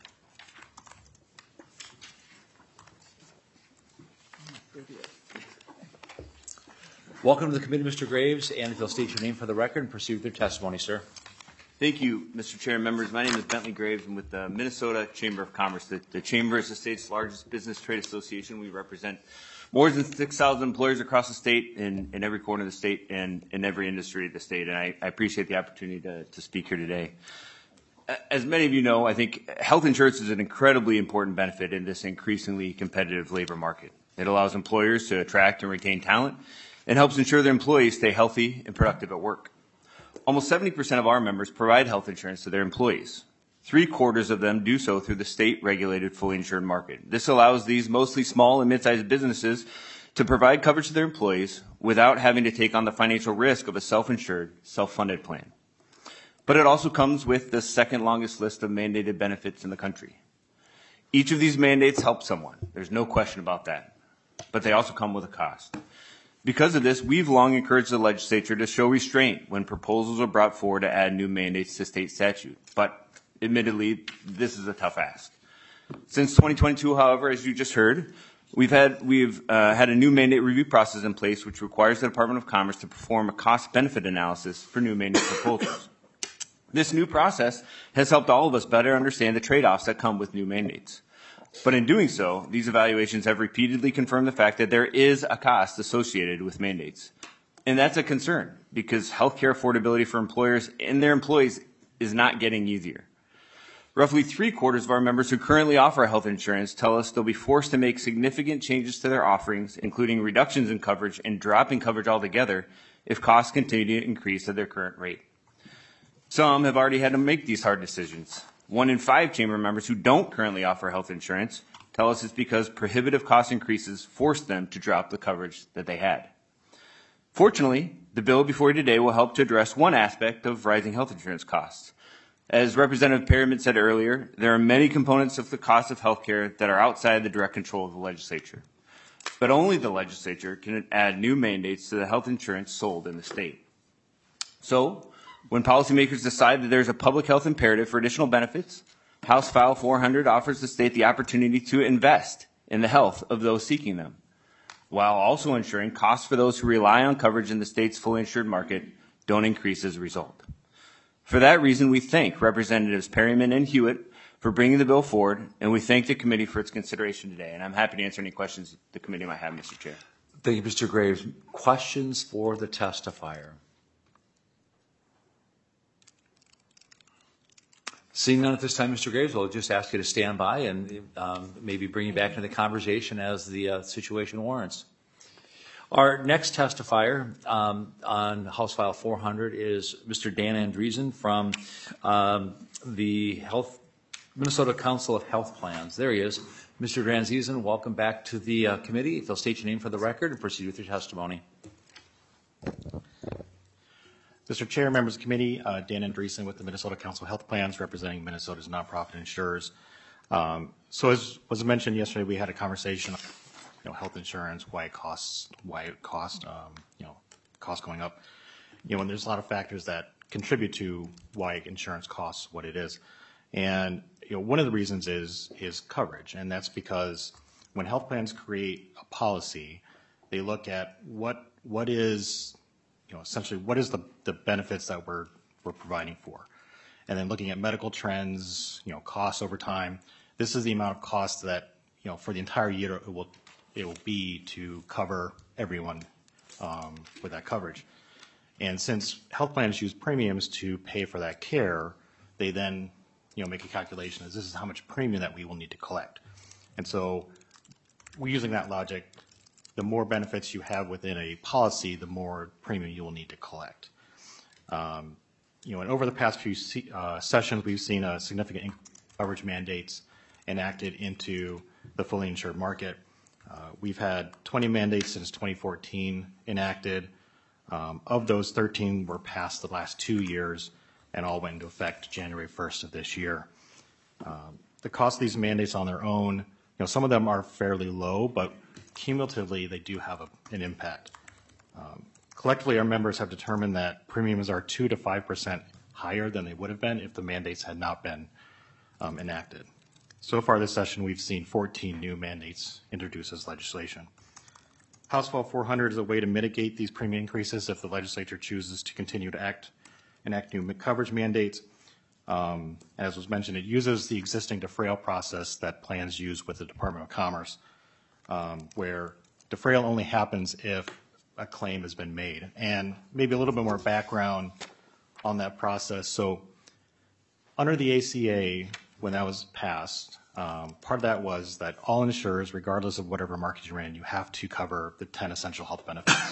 Welcome to the committee, Mister Graves, and if you'll state your name for the record and proceed with your testimony, sir. Thank you, Mister Chair and members. My name is Bentley Graves. I'm with the Minnesota Chamber of Commerce. The, the Chamber is the state's largest business trade association. We represent more than six thousand employers across the state, in, in every corner of the state, and in every industry of the state. And I, I appreciate the opportunity to, to speak here today. As many of you know, I think health insurance is an incredibly important benefit in this increasingly competitive labor market. It allows employers to attract and retain talent and helps ensure their employees stay healthy and productive at work. Almost seventy percent of our members provide health insurance to their employees. Three quarters of them do so through the state-regulated fully insured market. This allows these mostly small and mid-sized businesses to provide coverage to their employees without having to take on the financial risk of a self-insured, self-funded plan. But it also comes with the second longest list of mandated benefits in the country. Each of these mandates helps someone. There's no question about that. But they also come with a cost. Because of this, we've long encouraged the legislature to show restraint when proposals are brought forward to add new mandates to state statute. But admittedly, this is a tough ask. Since twenty twenty-two, however, as you just heard, we've had we've uh, had a new mandate review process in place, which requires the Department of Commerce to perform a cost-benefit analysis for new mandate proposals. This new process has helped all of us better understand the trade-offs that come with new mandates. But in doing so, these evaluations have repeatedly confirmed the fact that there is a cost associated with mandates. And that's a concern because healthcare affordability for employers and their employees is not getting easier. Roughly three quarters of our members who currently offer health insurance tell us they'll be forced to make significant changes to their offerings, including reductions in coverage and dropping coverage altogether if costs continue to increase at their current rate. Some have already had to make these hard decisions. One in five chamber members who don't currently offer health insurance tell us it's because prohibitive cost increases forced them to drop the coverage that they had. Fortunately, the bill before you today will help to address one aspect of rising health insurance costs. As Representative Perryman said earlier, there are many components of the cost of health care that are outside the direct control of the legislature. But only the legislature can add new mandates to the health insurance sold in the state. So, when policymakers decide that there's a public health imperative for additional benefits, House File four hundred offers the state the opportunity to invest in the health of those seeking them, while also ensuring costs for those who rely on coverage in the state's fully insured market don't increase as a result. For that reason, we thank Representatives Perryman and Hewitt for bringing the bill forward, and we thank the committee for its consideration today. And I'm happy to answer any questions the committee might have, Mister Chair. Thank you, Mister Graves. Questions for the testifier? Seeing none at this time, Mister Graves, we'll just ask you to stand by and um, maybe bring you back into the conversation as the uh, situation warrants. Our next testifier um, on House File four hundred is Mister Dan Andreessen from um, the Health Minnesota Council of Health Plans. There he is. Mister Andreessen, welcome back to the uh, committee. If you'll state your name for the record and proceed with your testimony. Mister Chair, members of the committee, uh, Dan Andreessen with the Minnesota Council of Health Plans, representing Minnesota's nonprofit insurers. Um, so as was mentioned yesterday, we had a conversation on you know, health insurance, why it costs, why it costs, um, you know, costs going up. You know, and there's a lot of factors that contribute to why insurance costs what it is. And, you know, one of the reasons is, is coverage. And that's because when health plans create a policy, they look at what, what is, you know, essentially what is the, the benefits that we're, we're providing for. And then looking at medical trends, you know, costs over time. This is the amount of cost that, you know, for the entire year it will, it will be to cover everyone um, with that coverage. And since health plans use premiums to pay for that care, they then, you know, make a calculation as this is how much premium that we will need to collect. And so we're using that logic. The more benefits you have within a policy, the more premium you will need to collect. Um, you know, and over the past few se uh, sessions, we've seen a significant coverage mandates enacted into the fully insured market. Uh, we've had twenty mandates since twenty fourteen enacted. Um, of those, thirteen were passed the last two years and all went into effect January first of this year. Um, the cost of these mandates on their own, you know, some of them are fairly low, but cumulatively they do have a, an impact. Um, collectively, our members have determined that premiums are two to five percent higher than they would have been if the mandates had not been um, enacted. So far this session, we've seen fourteen new mandates introduced as legislation. House File four hundred is a way to mitigate these premium increases if the legislature chooses to continue to act, enact new coverage mandates. Um, as was mentioned, it uses the existing defrayal process that plans use with the Department of Commerce, um, where defrayal only happens if a claim has been made. And maybe a little bit more background on that process. So under the A C A, when that was passed, um, part of that was that all insurers, regardless of whatever market you're in, you have to cover the ten essential health benefits.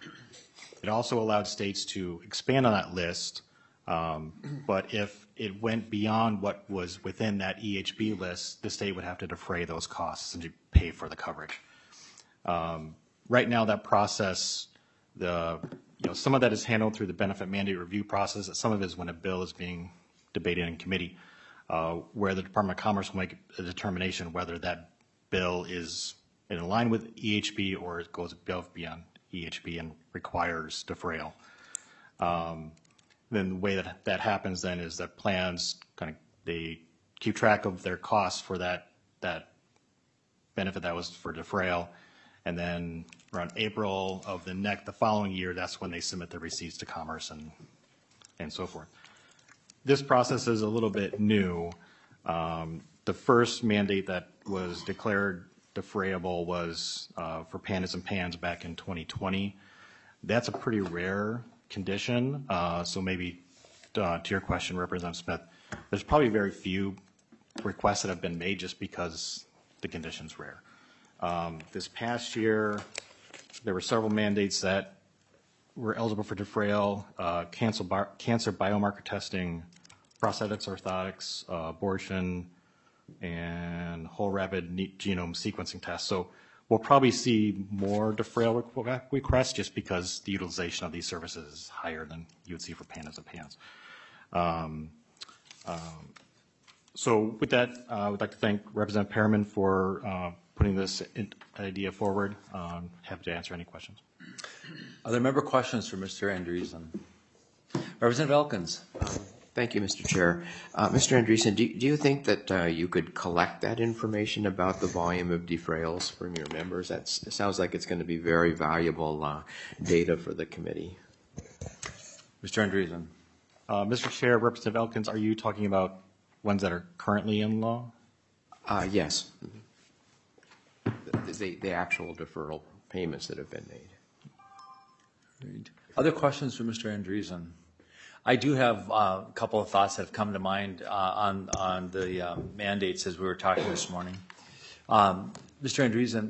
It also allowed states to expand on that list, um, but if it went beyond what was within that E H B list, the state would have to defray those costs and to pay for the coverage. Um, right now, that process, the you know, some of that is handled through the benefit mandate review process. Some of it is when a bill is being debated in committee. Uh, where the Department of Commerce will make a determination whether that bill is in line with E H B or it goes above beyond E H B and requires defrayal. Um, then the way that that happens then is that plans kind of they keep track of their costs for that that benefit that was for defrayal, and then around April of the next the following year, that's when they submit the receipts to Commerce and and so forth. This process is a little bit new. Um, the first mandate that was declared defrayable was uh, for pandas and pans back in twenty twenty. That's a pretty rare condition. Uh, so maybe uh, to your question, Representative Smith, there's probably very few requests that have been made just because the condition's rare. Um, this past year, there were several mandates that were eligible for defrayal, uh, cancer, bar, cancer biomarker testing, prosthetics, orthotics, uh, abortion, and whole rapid genome sequencing tests. So we'll probably see more defrayal requests just because the utilization of these services is higher than you would see for PANDAS and PANS. Um, um, so with that, uh, I would like to thank Representative Perriman for uh, putting this in, idea forward. Um, happy to answer any questions. Are there member questions for Mister Andreessen? Representative Elkins. Thank you, Mister Chair. Uh, Mister Andreessen, do, do you think that uh, you could collect that information about the volume of defrayals from your members? That's, it sounds like it's going to be very valuable uh, data for the committee. Mister Andreessen. Uh, Mister Chair, Representative Elkins, are you talking about ones that are currently in law? Uh, yes. The, the, the actual deferral payments that have been made. Great. Other questions for Mister Andreessen? I do have uh, a couple of thoughts that have come to mind uh, on, on the um, mandates as we were talking this morning. Um, Mister Andreessen,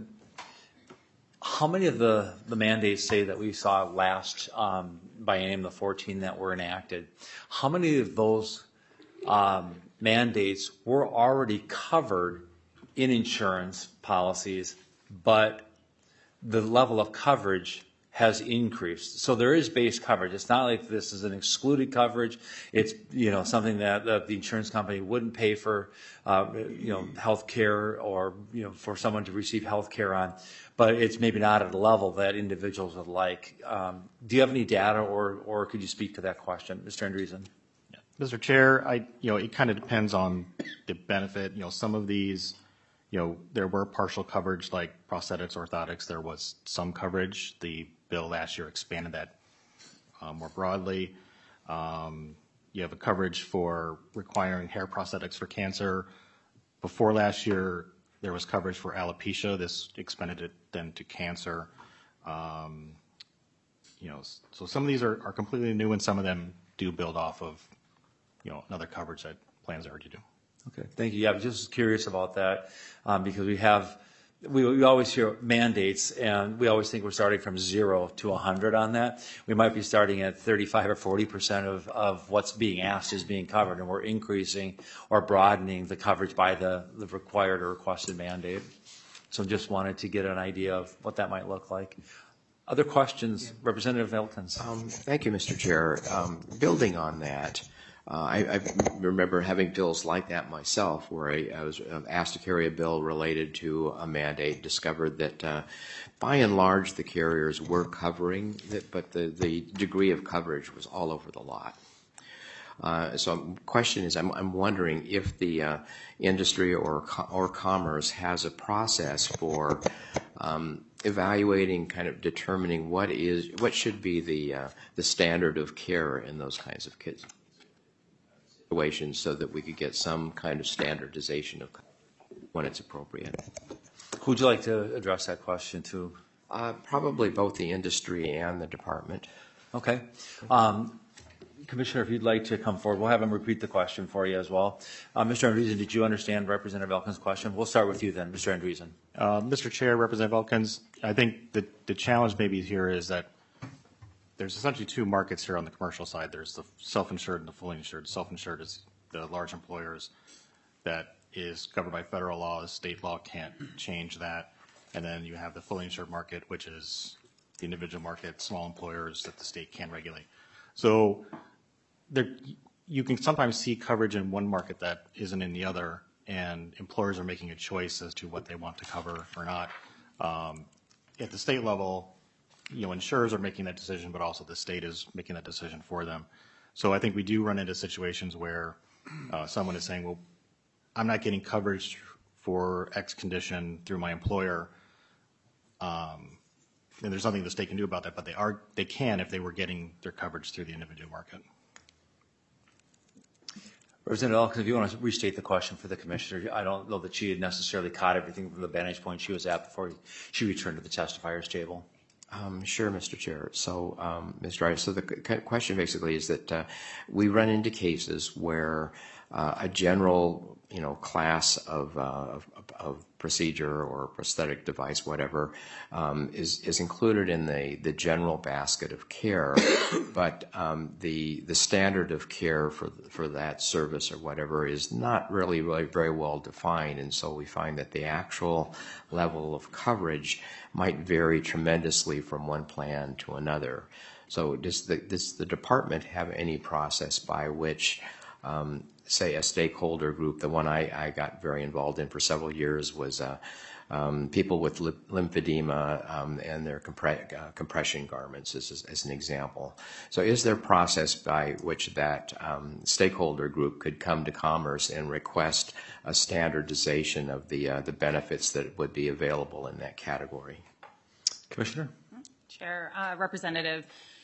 how many of the, the mandates say that we saw last um, biennium, the fourteen that were enacted, how many of those um, mandates were already covered in insurance policies, but the level of coverage has increased? So there is base coverage. It's not like this is an excluded coverage. It's, you know, something that, that the insurance company wouldn't pay for, uh, you know, health care or, you know, for someone to receive health care on, but it's maybe not at a level that individuals would like. Um, do you have any data, or, or could you speak to that question, Mister Andreessen? Yeah. Mister Chair, I, you know, it kind of depends on the benefit. You know, some of these, you know, there were partial coverage like prosthetics, orthotics. There was some coverage. The bill last year expanded that uh, more broadly. Um, you have a coverage for requiring hair prosthetics for cancer. Before last year, there was coverage for alopecia. This expanded it then to cancer. Um, you know, so some of these are, are completely new, and some of them do build off of, you know, another coverage that plans already do. Okay, thank you. Yeah, I was just curious about that um, because we have, we, we always hear mandates, and we always think we're starting from zero to one hundred on that. We might be starting at thirty-five or forty percent of, of what's being asked is being covered, and we're increasing or broadening the coverage by the, the required or requested mandate. So just wanted to get an idea of what that might look like. Other questions? Yeah. Representative Elkins. Um, thank you, Mister Chair. Um, building on that, Uh, I, I remember having bills like that myself, where I, I was asked to carry a bill related to a mandate, discovered that uh, by and large the carriers were covering it, but the, the degree of coverage was all over the lot. Uh, so the question is, I'm, I'm wondering if the uh, industry or, or commerce has a process for um, evaluating, kind of determining what is, what should be the, uh, the standard of care in those kinds of kids. Situations, so that we could get some kind of standardization of when it's appropriate. Who would you like to address that question to? Uh, probably both the industry and the department. Okay. Um, Commissioner, if you'd like to come forward, we'll have him repeat the question for you as well. Uh, Mister Andreessen, did you understand Representative Elkins' question? We'll start with you then, Mister Andreessen. Uh, Mister Chair, Representative Elkins, I think the, the challenge maybe here is that there's essentially two markets here on the commercial side. There's the self-insured and the fully insured. Self-insured is the large employers that is covered by federal law. State law can't change that. And then you have the fully insured market, which is the individual market, small employers that the state can regulate. So there, you can sometimes see coverage in one market that isn't in the other, and employers are making a choice as to what they want to cover or not. Um, at the state level, you know, insurers are making that decision, but also the state is making that decision for them. So I think we do run into situations where uh, someone is saying, well, I'm not getting coverage for X condition through my employer, um, and there's nothing the state can do about that, but they are, they can if they were getting their coverage through the individual market. Representative Elkins, if you want to restate the question for the Commissioner, I don't know that she had necessarily caught everything from the vantage point she was at before she returned to the testifier's table. Um, sure, Mister Chair. So, um, Mister Wright, so the question basically is that uh, we run into cases where uh, a general, you know, class of, uh, of, of procedure or prosthetic device, whatever, um, is, is included in the, the general basket of care, but um, the, the standard of care for, for that service or whatever is not really, really very well defined, and so we find that the actual level of coverage might vary tremendously from one plan to another. So does the, does the department have any process by which, um, say, a stakeholder group, the one I, I got very involved in for several years was uh, um, people with lymphedema um, and their compre- uh, compression garments, as, as an example. So is there a process by which that um, stakeholder group could come to Commerce and request a standardization of the, uh, the benefits that would be available in that category? Commissioner? Chair, uh, Representative,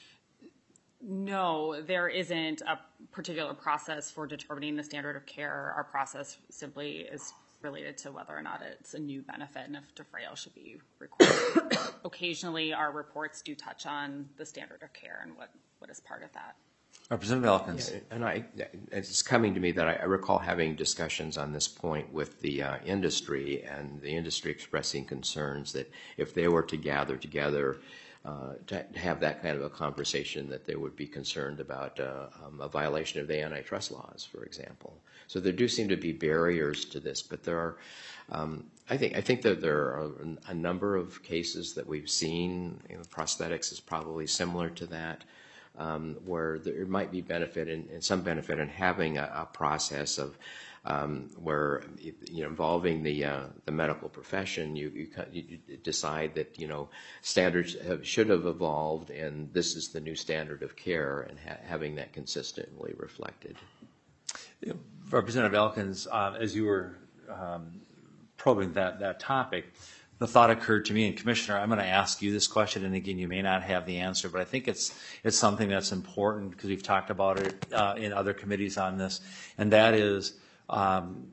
no, there isn't a particular process for determining the standard of care. Our process simply is related to whether or not it's a new benefit and if defrayal should be required. Occasionally, our reports do touch on the standard of care and what, what is part of that. Representative Elkins. Yeah, and I, it's coming to me that I, I recall having discussions on this point with the uh, industry, and the industry expressing concerns that if they were to gather together uh, to have that kind of a conversation, that they would be concerned about uh, um, a violation of the antitrust laws, for example. So there do seem to be barriers to this, but there are, um, I think, I think that there are a number of cases that we've seen. You know, prosthetics is probably similar to that. Um, where there might be benefit and in, in some benefit in having a, a process of um, where, you know, involving the uh, the medical profession, you, you you decide that, you know, standards have, should have evolved, and this is the new standard of care, and ha- having that consistently reflected. Representative Elkins, uh, as you were um, probing that that topic, the thought occurred to me, and Commissioner, I'm going to ask you this question, and again, you may not have the answer, but I think it's it's something that's important because we've talked about it uh, in other committees on this, and that is um,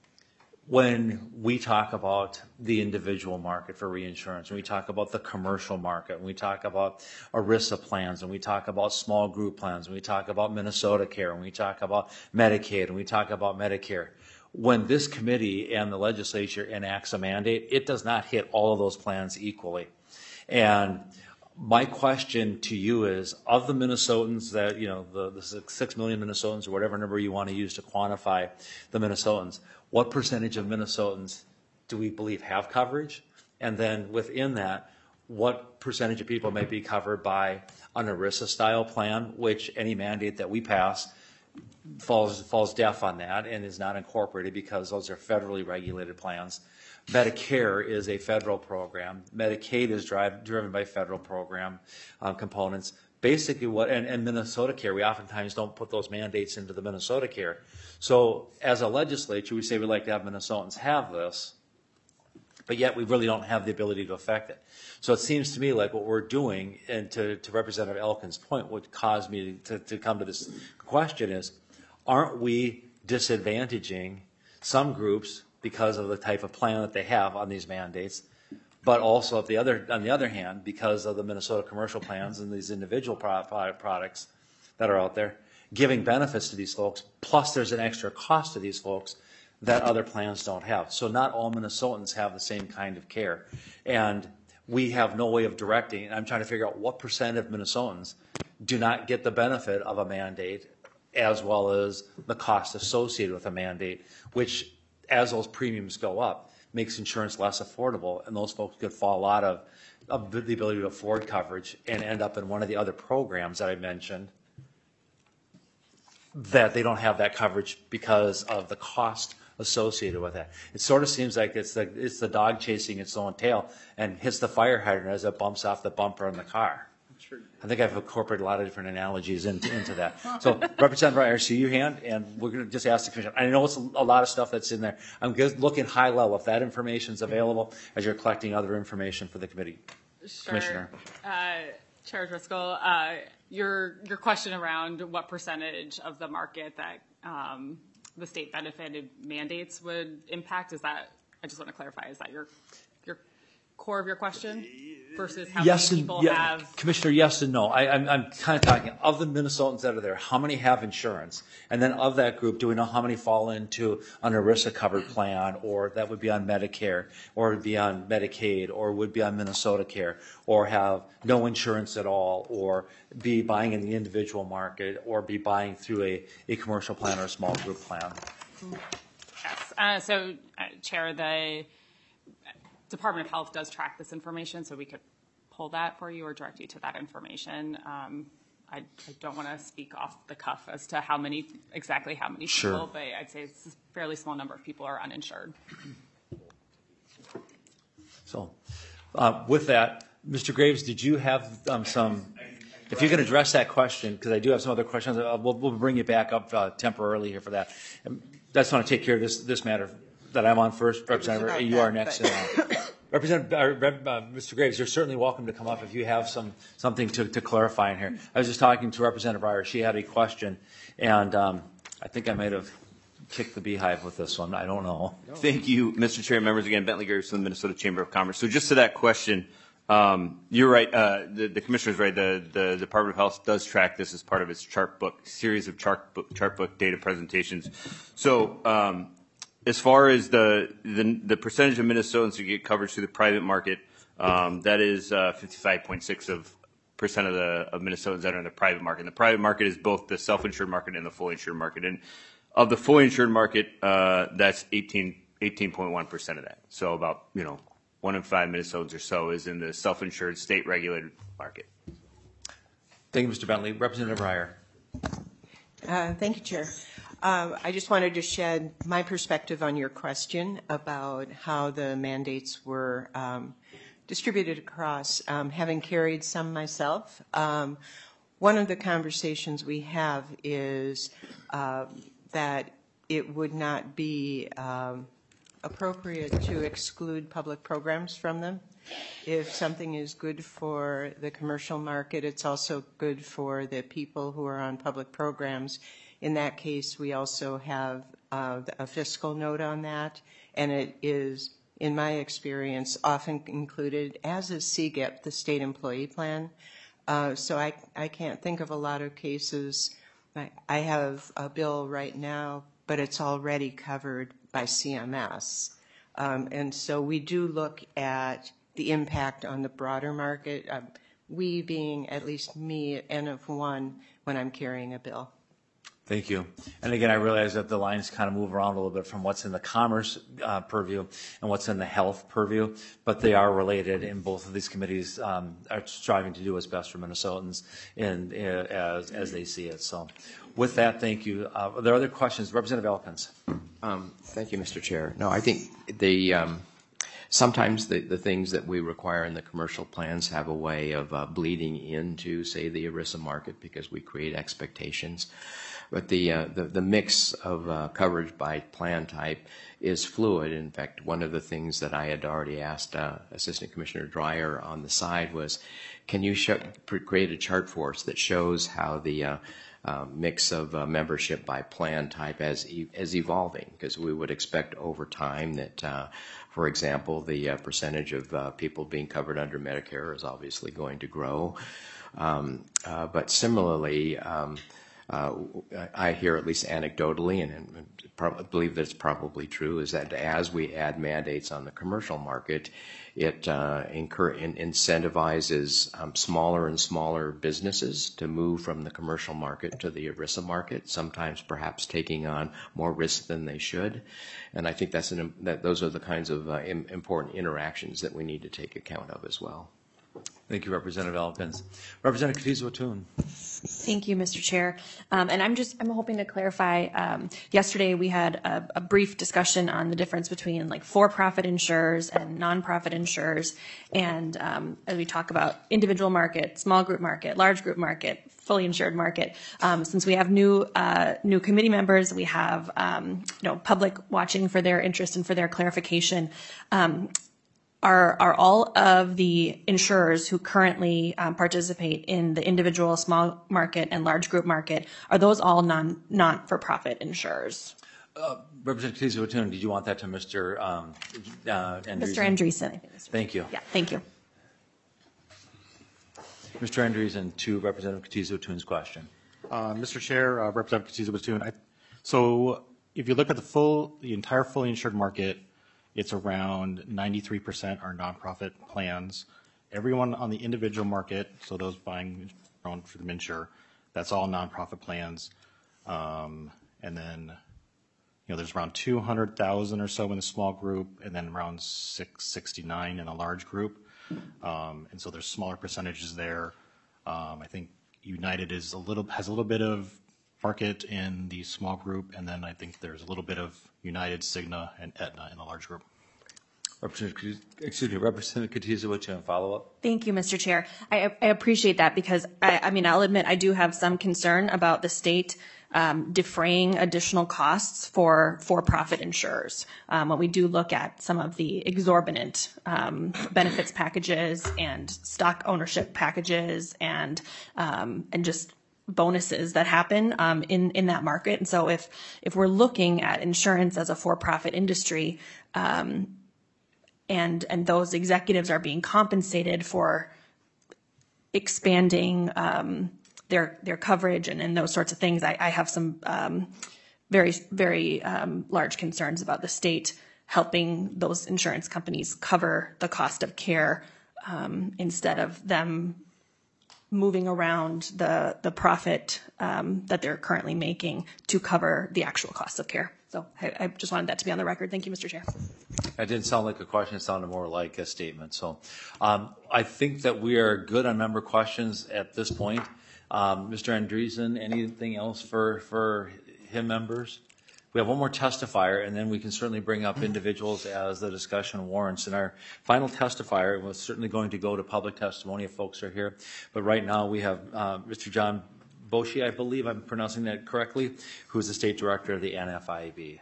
when we talk about the individual market for reinsurance, when we talk about the commercial market, when we talk about ERISA plans, and we talk about small group plans, when we talk about Minnesota Care, when we talk about Medicaid, and we talk about Medicare, when this committee and the legislature enacts a mandate, it does not hit all of those plans equally. And my question to you is, of the Minnesotans that, you know, the, the six million Minnesotans or whatever number you want to use to quantify the Minnesotans, what percentage of Minnesotans do we believe have coverage? And then within that, what percentage of people may be covered by an ERISA style plan, which any mandate that we pass falls falls deaf on that and is not incorporated because those are federally regulated plans. Medicare is a federal program. Medicaid is drive, driven by federal program uh, components. Basically what, and, and Minnesota Care, we oftentimes don't put those mandates into the Minnesota Care. So as a legislature, we say we'd like to have Minnesotans have this, but yet we really don't have the ability to affect it. So it seems to me like what we're doing, and to, to Representative Elkins' point, what caused me to, to come to this question is, aren't we disadvantaging some groups because of the type of plan that they have on these mandates, but also at the other, on the other hand, because of the Minnesota commercial plans and these individual pro- products that are out there, giving benefits to these folks, plus there's an extra cost to these folks that other plans don't have. So not all Minnesotans have the same kind of care. And we have no way of directing, and I'm trying to figure out what percent of Minnesotans do not get the benefit of a mandate as well as the cost associated with a mandate, which, as those premiums go up, makes insurance less affordable, and those folks could fall out of, of the ability to afford coverage and end up in one of the other programs that I mentioned that they don't have that coverage because of the cost associated with that. It sort of seems like it's the it's the dog chasing its own tail and hits the fire hydrant as it bumps off the bumper in the car. I think I've incorporated a lot of different analogies into, into that. So, Representative Ryder, I see your hand, and we're going to just ask the Commissioner. I know it's a, a lot of stuff that's in there. I'm just looking high level if that information is available as you're collecting other information for the committee. Sure. Commissioner. Uh, Chair Driscoll, uh, your your question around what percentage of the market that um, the state benefited mandates would impact, is that, I just want to clarify, is that your your core of your question? versus how Yes many and, people yeah, have. Commissioner, yes and no. I, I'm, I'm kind of talking of the Minnesotans that are there, how many have insurance? And then of that group, do we know how many fall into an ERISA covered plan, or that would be on Medicare, or would be on Medicaid, or would be on Minnesota Care, or have no insurance at all, or be buying in the individual market, or be buying through a, a commercial plan or a small group plan? Yes. Uh, so, uh, Chair, the Department of Health does track this information, so we could pull that for you or direct you to that information. Um, I, I don't want to speak off the cuff as to how many, exactly how many Sure. people, but I'd say it's a fairly small number of people are uninsured. So, uh, with that, Mister Graves, did you have um, some, if you can address that question, because I do have some other questions, uh, we'll, we'll bring you back up uh, temporarily here for that. And that's want to take care of this, this matter that I'm on first, Representative, you are next. Uh, Representative, uh, Rep, uh, Mister Graves, you're certainly welcome to come up if you have some something to, to clarify in here. I was just talking to Representative Breyer. She had a question, and um, I think I might have kicked the beehive with this one. I don't know. Thank you, Mister Chair, members. Again, Bentley Graves from the Minnesota Chamber of Commerce. So just to that question, um, you're right. Uh, the, the commissioner's right. The, the Department of Health does track this as part of its chart book series of chart book, chart book data presentations. So um, as far as the, the the percentage of Minnesotans who get coverage through the private market, um, that is uh, fifty-five point six of percent of the of Minnesotans that are in the private market. And the private market is both the self-insured market and the fully insured market. And of the fully insured market, uh, that's eighteen point one percent of that. So about, you know, one in five Minnesotans or so is in the self-insured state-regulated market. Thank you, Mister Bentley. Representative Breyer. Uh, thank you, Chair. Uh, I just wanted to shed my perspective on your question about how the mandates were um, distributed across. Um, having carried some myself, um, one of the conversations we have is uh, that it would not be um, appropriate to exclude public programs from them. If something is good for the commercial market, it's also good for the people who are on public programs. In that case, we also have uh, a fiscal note on that, and it is, in my experience, often included, as is C G I P, the State Employee Plan. Uh, so I, I can't think of a lot of cases. I, I have a bill right now, but it's already covered by C M S. Um, and so we do look at the impact on the broader market, uh, we being at least me, N of one, when I'm carrying a bill. Thank you. And again, I realize that the lines kind of move around a little bit from what's in the commerce uh, purview and what's in the health purview, but they are related, and both of these committees um, are striving to do what's best for Minnesotans in, uh, as, as they see it. So with that, thank you. Uh, are there other questions? Representative Elkins. Um, thank you, Mister Chair. No, I think the um, sometimes the, the things that we require in the commercial plans have a way of uh, bleeding into, say, the ERISA market because we create expectations. But the, uh, the, the mix of uh, coverage by plan type is fluid. In fact, one of the things that I had already asked uh, Assistant Commissioner Dreyer on the side was, can you show, create a chart for us that shows how the uh, uh, mix of uh, membership by plan type as, e as evolving? Because we would expect over time that, uh, for example, the uh, percentage of uh, people being covered under Medicare is obviously going to grow. Um, uh, but similarly, um, Uh, I hear, at least anecdotally, and, and I believe that it's probably true, is that as we add mandates on the commercial market, it uh, incur in, incentivizes um, smaller and smaller businesses to move from the commercial market to the ERISA market, sometimes perhaps taking on more risk than they should. And I think that's an, that those are the kinds of uh, im important interactions that we need to take account of as well. Thank you, Representative Elkins. Representative Katiza-Watun. Thank you, Mister Chair. Um, and I'm just, I'm hoping to clarify, um, yesterday we had a, a brief discussion on the difference between like for-profit insurers and nonprofit insurers. And um, as we talk about individual market, small group market, large group market, fully insured market, um, since we have new, uh, new committee members, we have, um, you know, public watching for their interest and for their clarification. Um, Are, are all of the insurers who currently um, participate in the individual small market and large group market, are those all non, not-for-profit insurers? Uh, Representative Katiza-Watun, did you want that to Mister Um, uh, Andreessen? Mister Andreessen, I think. Thank you. Yeah, thank you. Mister Andreessen, to Representative Katiza-Batoon's question. Uh, Mister Chair, uh, Representative Katiza-Batoon, I, so if you look at the full, the entire fully insured market, it's around ninety-three percent are nonprofit plans. Everyone on the individual market, so those buying for the insure, that's all nonprofit plans. Um, and then, you know, there's around two hundred thousand or so in the small group, and then around six sixty-nine in a large group. Um, and so there's smaller percentages there. Um, I think United is a little has a little bit of market in the small group, and then I think there's a little bit of United, Cigna, and Aetna in the large group. Representative, excuse me, Representative Katiza-Batoon, follow up. Thank you, Mister Chair. I, I appreciate that because I, I mean, I'll admit I do have some concern about the state um, defraying additional costs for for-profit insurers. Um, when we do look at some of the exorbitant um, benefits packages and stock ownership packages and um, and just bonuses that happen um, in in that market. And so if if we're looking at insurance as a for-profit industry, um, and and those executives are being compensated for expanding um, their their coverage and, and those sorts of things, I, I have some um, very very um, large concerns about the state helping those insurance companies cover the cost of care um, instead of them moving around the the profit um, that they're currently making to cover the actual cost of care. So I, I just wanted that to be on the record. Thank you, Mister Chair. That didn't sound like a question. It sounded more like a statement. So um, I think that we are good on member questions at this point. Um, Mister Andreessen, anything else for, for him members? We have one more testifier, and then we can certainly bring up individuals as the discussion warrants. And our final testifier was certainly going to go to public testimony if folks are here. But right now we have uh, Mister John Boshi, I believe I'm pronouncing that correctly, who is the State Director of the N F I B.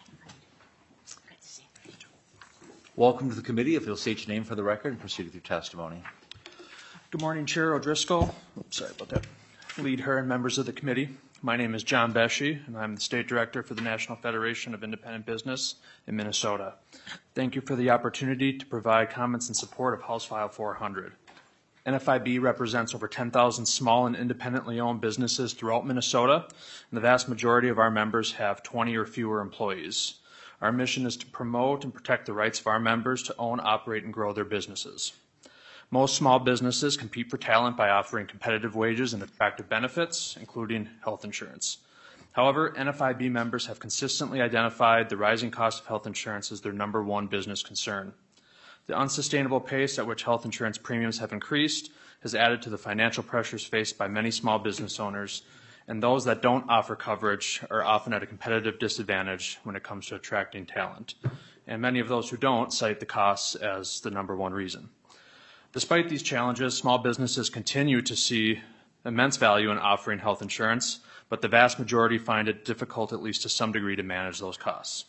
Welcome to the committee. If you'll state your name for the record and proceed with your testimony. Good morning, Chair O'Driscoll. Oops, sorry about that. Lead her and members of the committee. My name is John Boshi, and I'm the State Director for the National Federation of Independent Business in Minnesota. Thank you for the opportunity to provide comments in support of House File four hundred. N F I B represents over ten thousand small and independently owned businesses throughout Minnesota, and the vast majority of our members have twenty or fewer employees. Our mission is to promote and protect the rights of our members to own, operate, and grow their businesses. Most small businesses compete for talent by offering competitive wages and attractive benefits, including health insurance. However, N F I B members have consistently identified the rising cost of health insurance as their number one business concern. The unsustainable pace at which health insurance premiums have increased has added to the financial pressures faced by many small business owners, and those that don't offer coverage are often at a competitive disadvantage when it comes to attracting talent. And many of those who don't cite the costs as the number one reason. Despite these challenges, small businesses continue to see immense value in offering health insurance, but the vast majority find it difficult, at least to some degree, to manage those costs.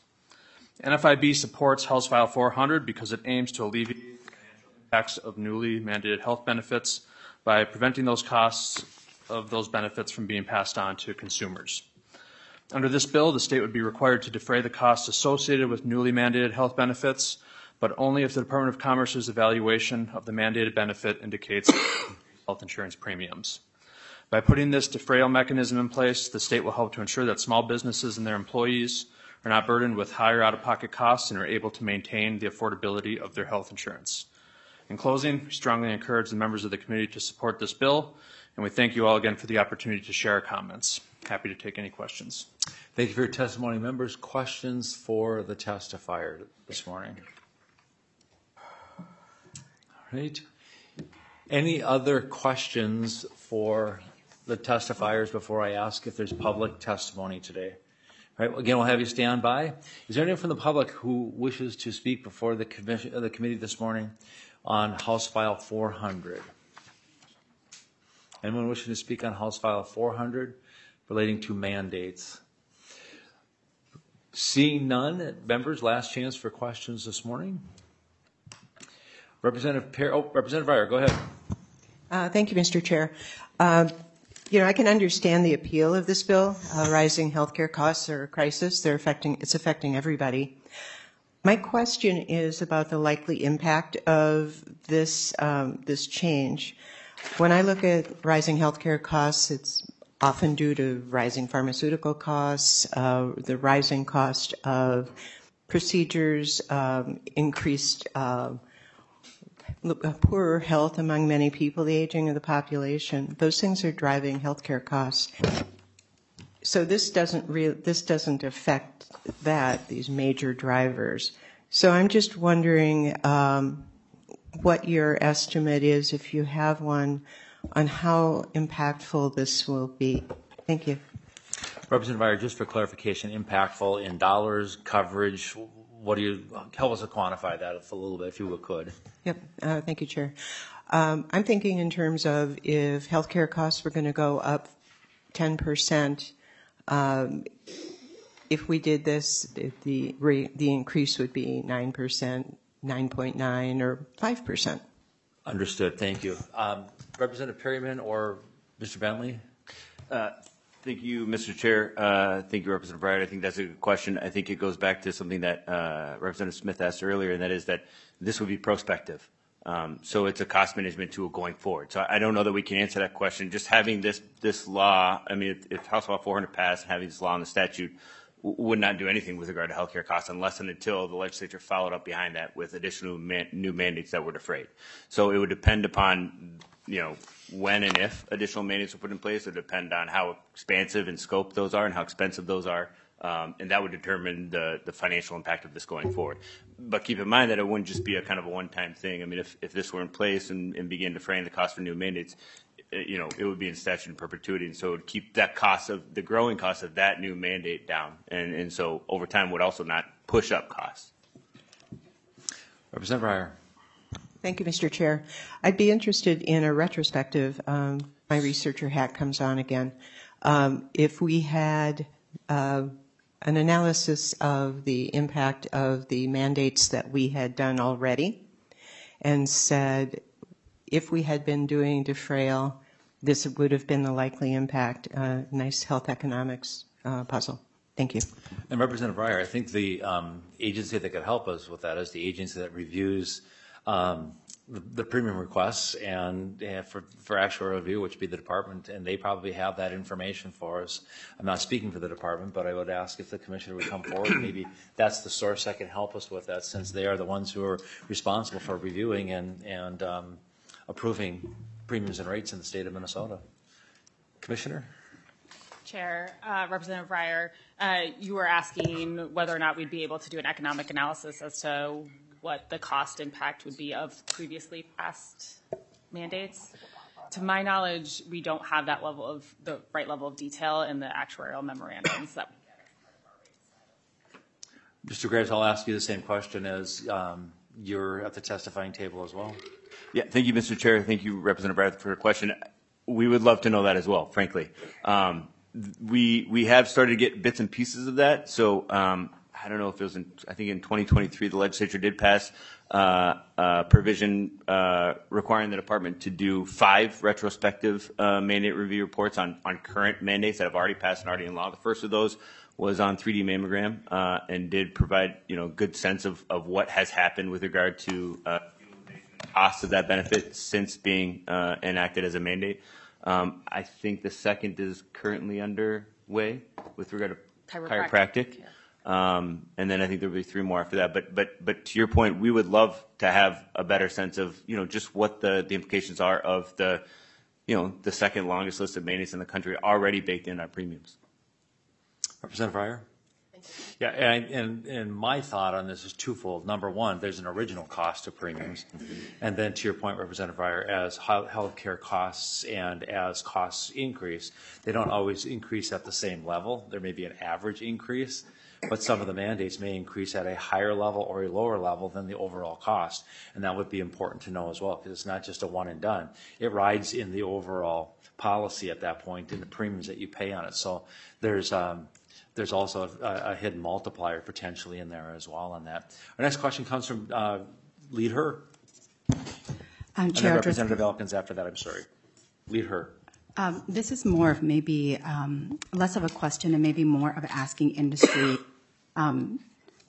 N F I B supports House File four hundred because it aims to alleviate the financial impacts of newly mandated health benefits by preventing those costs of those benefits from being passed on to consumers. Under this bill, the state would be required to defray the costs associated with newly mandated health benefits, but only if the Department of Commerce's evaluation of the mandated benefit indicates health insurance premiums. By putting this defrayal mechanism in place, the state will help to ensure that small businesses and their employees are not burdened with higher out-of-pocket costs and are able to maintain the affordability of their health insurance. In closing, we strongly encourage the members of the committee to support this bill, and we thank you all again for the opportunity to share our comments. Happy to take any questions. Thank you for your testimony. Members, questions for the testifier this morning? All right. Any other questions for the testifiers before I ask if there's public testimony today? All right, again, we'll have you stand by. Is there anyone from the public who wishes to speak before the, commission, uh, the committee this morning on House File four hundred? Anyone wishing to speak on House File four hundred relating to mandates? Seeing none, members, last chance for questions this morning. Representative Per, oh, Representative Breyer, go ahead. Uh, thank you, Mister Chair. Uh, You know, I can understand the appeal of this bill. Uh, rising healthcare costs are a crisis. They're affecting, it's affecting everybody. My question is about the likely impact of this, um, this change. When I look at rising healthcare costs, it's often due to rising pharmaceutical costs, uh, the rising cost of procedures, um, increased uh, poorer health among many people, the aging of the population. Those things are driving healthcare costs. So this doesn't re- this doesn't affect that, these major drivers. So I'm just wondering um, what your estimate is, if you have one, on how impactful this will be. Thank you. Representative Breyer, just for clarification, impactful in dollars, coverage, what do you, help us to quantify that a little bit if you could. Yep, uh, thank you, Chair. Um, I'm thinking in terms of if healthcare costs were going to go up ten percent, um, if we did this, the rate, the increase would be nine percent, nine point nine, or five percent. Understood, thank you. Um, Representative Perryman or Mister Bentley? Uh, Thank you, Mister Chair. Uh, thank you, Representative Breyer. I think that's a good question. I think it goes back to something that uh, Representative Smith asked earlier, and that is that this would be prospective. Um, so it's a cost management tool going forward. So I don't know that we can answer that question. Just having this this law, I mean, if, if House Law four hundred passed, having this law in the statute w- would not do anything with regard to healthcare costs unless and until the legislature followed up behind that with additional man- new mandates that were defrayed. So it would depend upon, you know, when and if additional mandates were put in place. It would depend on how expansive in scope those are and how expensive those are. Um, and that would determine the, the financial impact of this going forward. But keep in mind that it wouldn't just be a kind of a one-time thing. I mean, if, if this were in place and, and began defraying the cost for new mandates, it, you know, it would be in statute in perpetuity. And so it would keep that cost of, the growing cost of that new mandate down. And, and so over time would also not push up costs. Representative Breyer. Thank you, Mister Chair. I'd be interested in a retrospective. Um, my researcher hat comes on again. Um, if we had uh, an analysis of the impact of the mandates that we had done already and said, if we had been doing defrayal, this would have been the likely impact. Uh, nice health economics uh, puzzle. Thank you. And Representative Breyer, I think the um, agency that could help us with that is the agency that reviews um, the, the premium requests and uh, for, for actuarial review, which would be the department, and they probably have that information for us. I'm not speaking for the department, but I would ask if the commissioner would come forward. Maybe that's the source that can help us with that, since they are the ones who are responsible for reviewing and, and um, approving premiums and rates in the state of Minnesota. Commissioner? Chair, uh, Representative Breyer, uh, you were asking whether or not we'd be able to do an economic analysis as to what the cost impact would be of previously passed mandates. To my knowledge, we don't have that level of, the right level of detail in the actuarial memorandums that we get. Mister Graves, I'll ask you the same question as um, you're at the testifying table as well. Yeah, thank you, Mister Chair. Thank you, Representative Breyer, for your question. We would love to know that as well, frankly. Um, we we have started to get bits and pieces of that. So um, I don't know if it was in, I think in twenty twenty-three, the legislature did pass uh, a provision uh, requiring the department to do five retrospective uh, mandate review reports on, on current mandates that have already passed and already in law. The first of those was on three D mammogram uh, and did provide, you know, good sense of, of what has happened with regard to uh, cost of that benefit since being uh, enacted as a mandate. Um, I think the second is currently underway with regard to Chiropractic. chiropractic. Yeah. Um, and then I think there'll be three more after that. But but but to your point, we would love to have a better sense of, you know, just what the, the implications are of the, you know, the second longest list of mandates in the country already baked in our premiums. Representative Breyer? Yeah, and, and, and my thought on this is twofold. Number one, there's an original cost of premiums. And then to your point, Representative Breyer, as health care costs and as costs increase, they don't always increase at the same level. There may be an average increase, but some of the mandates may increase at a higher level or a lower level than the overall cost. And that would be important to know as well, because it's not just a one and done. It rides in the overall policy at that point in the premiums that you pay on it. So there's um, There's also a, a hidden multiplier potentially in there as well on that. Our next question comes from uh, Lead Her. Um, and Chair then Representative Elkins after that, I'm sorry. Lead Her. Um, this is more of maybe um, less of a question and maybe more of asking industry um,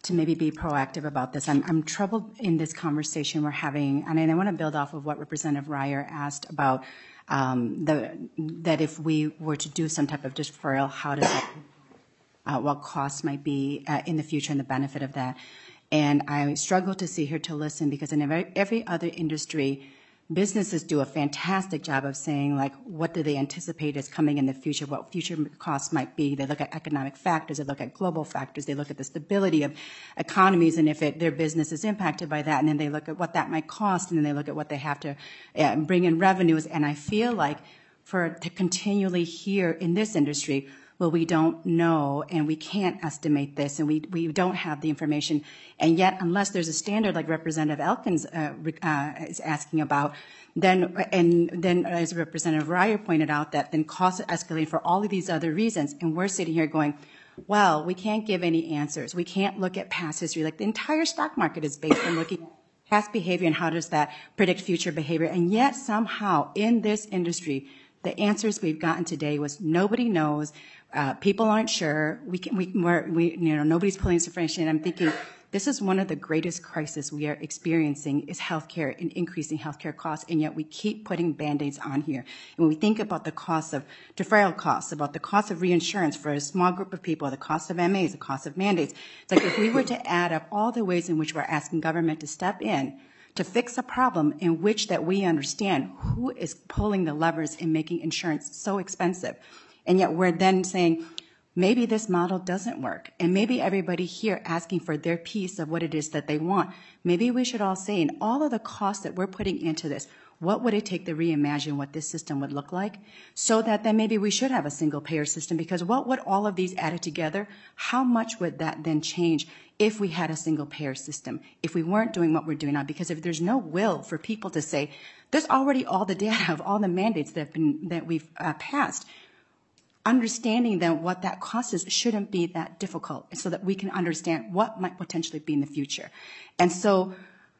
to maybe be proactive about this. I'm, I'm troubled in this conversation we're having, and I want to build off of what Representative Ryer asked about um, the that if we were to do some type of deferral, how does that, uh, what costs might be uh, in the future and the benefit of that. And I struggle to see here to listen because in every, every other industry, businesses do a fantastic job of saying, like, what do they anticipate is coming in the future, what future costs might be. They look at economic factors, they look at global factors, they look at the stability of economies, and if it, their business is impacted by that, and then they look at what that might cost, and then they look at what they have to uh, bring in revenues. And I feel like for to continually hear in this industry, well, we don't know, and we can't estimate this, and we, we don't have the information. And yet, unless there's a standard like Representative Elkins uh, uh, is asking about, then, and then as Representative Ryer pointed out, that then costs are escalating for all of these other reasons. And we're sitting here going, well, we can't give any answers. We can't look at past history. Like the entire stock market is based on looking at past behavior and how does that predict future behavior. And yet, somehow, in this industry, the answers we've gotten today was nobody knows. Uh, people aren't sure. We can, we, we're, we, you know, nobody's pulling this information. And I'm thinking, this is one of the greatest crises we are experiencing is healthcare and increasing healthcare costs, and yet we keep putting Band-Aids on here. And when we think about the cost of deferral costs, about the cost of reinsurance for a small group of people, the cost of M As, the cost of mandates, it's like if we were to add up all the ways in which we're asking government to step in to fix a problem in which that we understand who is pulling the levers in making insurance so expensive. And yet we're then saying, maybe this model doesn't work. And maybe everybody here asking for their piece of what it is that they want. Maybe we should all say, in all of the costs that we're putting into this, what would it take to reimagine what this system would look like so that then maybe we should have a single payer system? Because what would all of these added together, how much would that then change if we had a single payer system, if we weren't doing what we're doing now? Because if there's no will for people to say, there's already all the data of all the mandates that have been, that we've uh, passed, understanding then what that cost is shouldn't be that difficult so that we can understand what might potentially be in the future. And so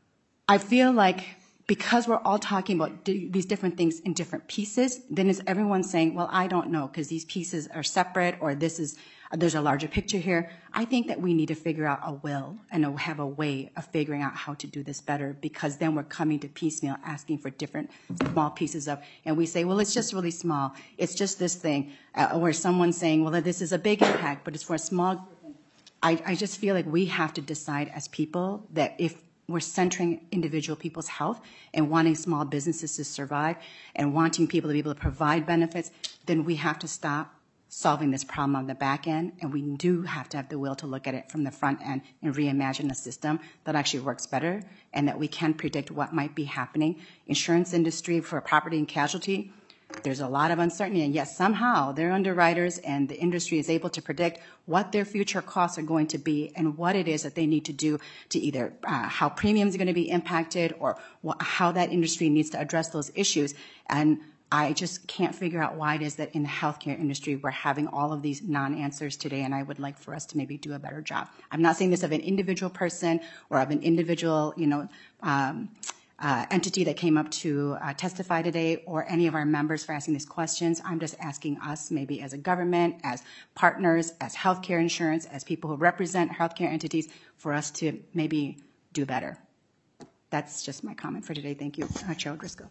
I feel like because we're all talking about d- these different things in different pieces, then is everyone saying, well, I don't know because these pieces are separate or this is, there's a larger picture here. I think that we need to figure out a will and a, have a way of figuring out how to do this better, because then we're coming to piecemeal asking for different small pieces of, and we say, well, it's just really small. It's just this thing. Uh, or someone's saying, well, this is a big impact, but it's for a small group. I, I just feel like we have to decide as people that if we're centering individual people's health and wanting small businesses to survive and wanting people to be able to provide benefits, then we have to stop solving this problem on the back end, and we do have to have the will to look at it from the front end and reimagine a system that actually works better and that we can predict what might be happening. Insurance industry for property and casualty, there's a lot of uncertainty, and yet somehow their underwriters and the industry is able to predict what their future costs are going to be and what it is that they need to do to either uh, how premiums are going to be impacted or wh- how that industry needs to address those issues. And I just can't figure out why it is that in the healthcare industry we're having all of these non-answers today, and I would like for us to maybe do a better job. I'm not saying this of an individual person or of an individual, you know, um, uh, entity that came up to uh, testify today or any of our members for asking these questions. I'm just asking us maybe as a government, as partners, as healthcare insurance, as people who represent healthcare entities, for us to maybe do better. That's just my comment for today. Thank you, uh, Chair O'Driscoll.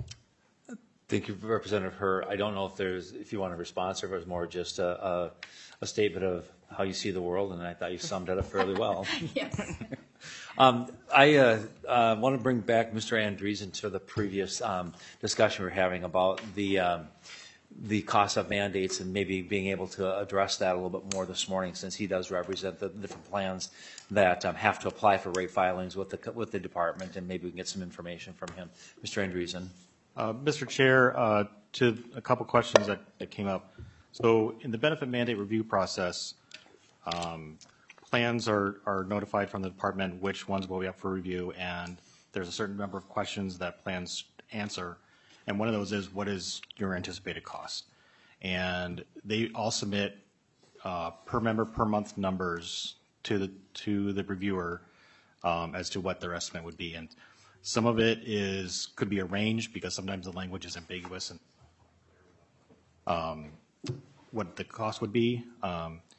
Thank you, Representative Herr. I don't know if there's, if you want a response or if it was more just a, a, a statement of how you see the world, and I thought you summed it up fairly well. Yes. um, I uh, uh, want to bring back Mister Andreessen to the previous um, discussion we were having about the um, the cost of mandates and maybe being able to address that a little bit more this morning, since he does represent the different plans that um, have to apply for rate filings with the with the department, and maybe we can get some information from him. Mister Andreessen. Uh, Mister Chair, uh, to a couple questions that, that came up. So in the benefit mandate review process, um, plans are, are notified from the department which ones will be up for review, and there's a certain number of questions that plans answer, and one of those is, what is your anticipated cost? And they all submit uh, per member per month numbers to the to the reviewer um, as to what their estimate would be. And some of it is could be a range because sometimes the language is ambiguous and um, what the cost would be. Um,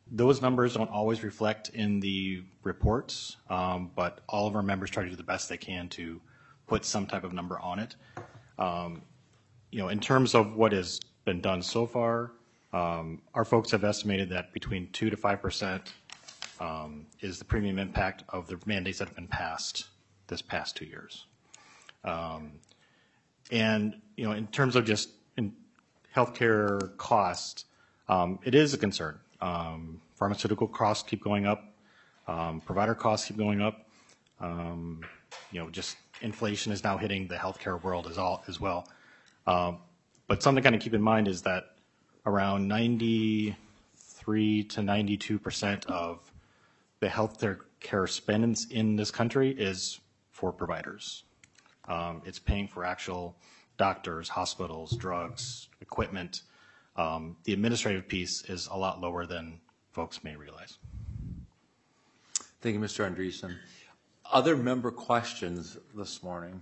those numbers don't always reflect in the reports, um, but all of our members try to do the best they can to put some type of number on it. Um, you know, in terms of what has been done so far, um, our folks have estimated that between two to five percent um, is the premium impact of the mandates that have been passed this past two years. Um, and you know, in terms of just in healthcare costs, um, it is a concern. Um, pharmaceutical costs keep going up. Um, provider costs keep going up. Um, you know, just inflation is now hitting the healthcare world as, all, as well. Um, but something to kind of keep in mind is that around ninety-three to ninety-two percent of the healthcare care spend in this country is for providers. Um, it's paying for actual doctors, hospitals, drugs, equipment. Um, the administrative piece is a lot lower than folks may realize. Thank you, Mister Andreessen. Other member questions this morning?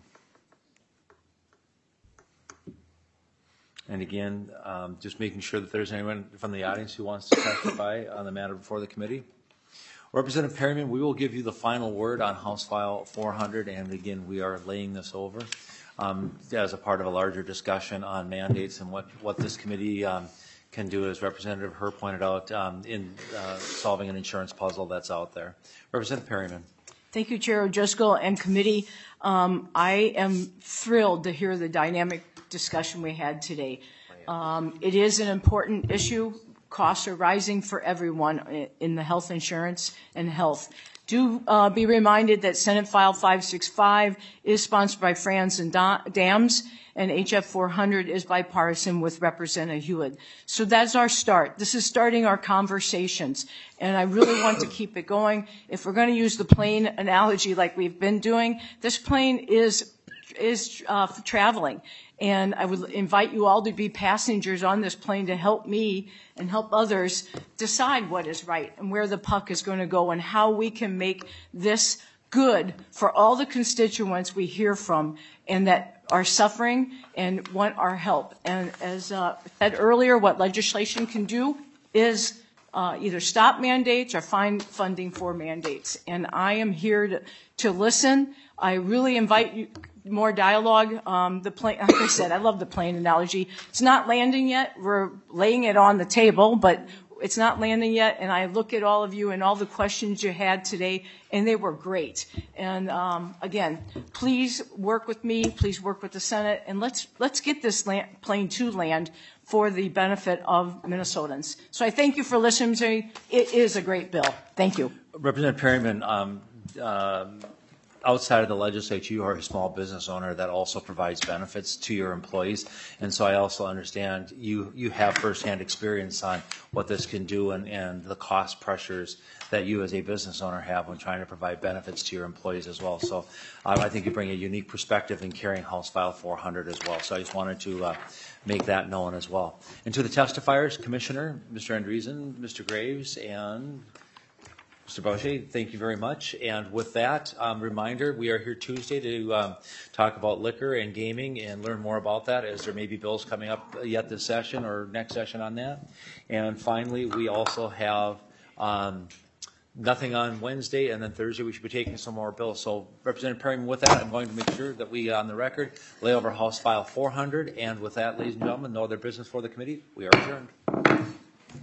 And again, um, just making sure that there's anyone from the audience who wants to testify on the matter before the committee. Representative Perryman, we will give you the final word on House File four hundred, and again, we are laying this over um, as a part of a larger discussion on mandates and what, what this committee um, can do, as Representative Herr pointed out, um, in uh, solving an insurance puzzle that's out there. Representative Perryman. Thank you, Chair O'Driscoll and committee. Um, I am thrilled to hear the dynamic discussion we had today. Um, it is an important issue. Costs are rising for everyone in the health insurance and health. Do uh, be reminded that Senate File five sixty-five is sponsored by Franz and Dams, and H F four hundred is bipartisan with Representative Hewitt. So that's our start. This is starting our conversations, and I really want to keep it going. If we're going to use the plane analogy like we've been doing, this plane is is uh, traveling. And I would invite you all to be passengers on this plane to help me and help others decide what is right and where the puck is going to go and how we can make this good for all the constituents we hear from and that are suffering and want our help. And as uh, said earlier, what legislation can do is uh, either stop mandates or find funding for mandates. And I am here to, to listen. I really invite you more dialogue. Um, the plane, like I said, I love the plane analogy. It's not landing yet. We're laying it on the table, but it's not landing yet. And I look at all of you and all the questions you had today, and they were great. And um, again, please work with me. Please work with the Senate, and let's let's get this land, plane to land for the benefit of Minnesotans. So I thank you for listening to me. It is a great bill. Thank you, Representative Perryman. Um, uh, Outside of the legislature, you are a small business owner that also provides benefits to your employees. And so I also understand you, you have firsthand experience on what this can do and, and the cost pressures that you as a business owner have when trying to provide benefits to your employees as well. So um, I think you bring a unique perspective in carrying House File four hundred as well. So I just wanted to uh, make that known as well. And to the testifiers, Commissioner, Mister Andreessen, Mister Graves, and Mister Boucher, thank you very much. And with that, um, reminder, we are here Tuesday to um, talk about liquor and gaming and learn more about that, as there may be bills coming up yet this session or next session on that. And finally, we also have um, nothing on Wednesday, and then Thursday we should be taking some more bills. So Representative Perryman, with that, I'm going to make sure that we, on the record, lay over House File four hundred. And with that, ladies and gentlemen, no other business for the committee. We are adjourned.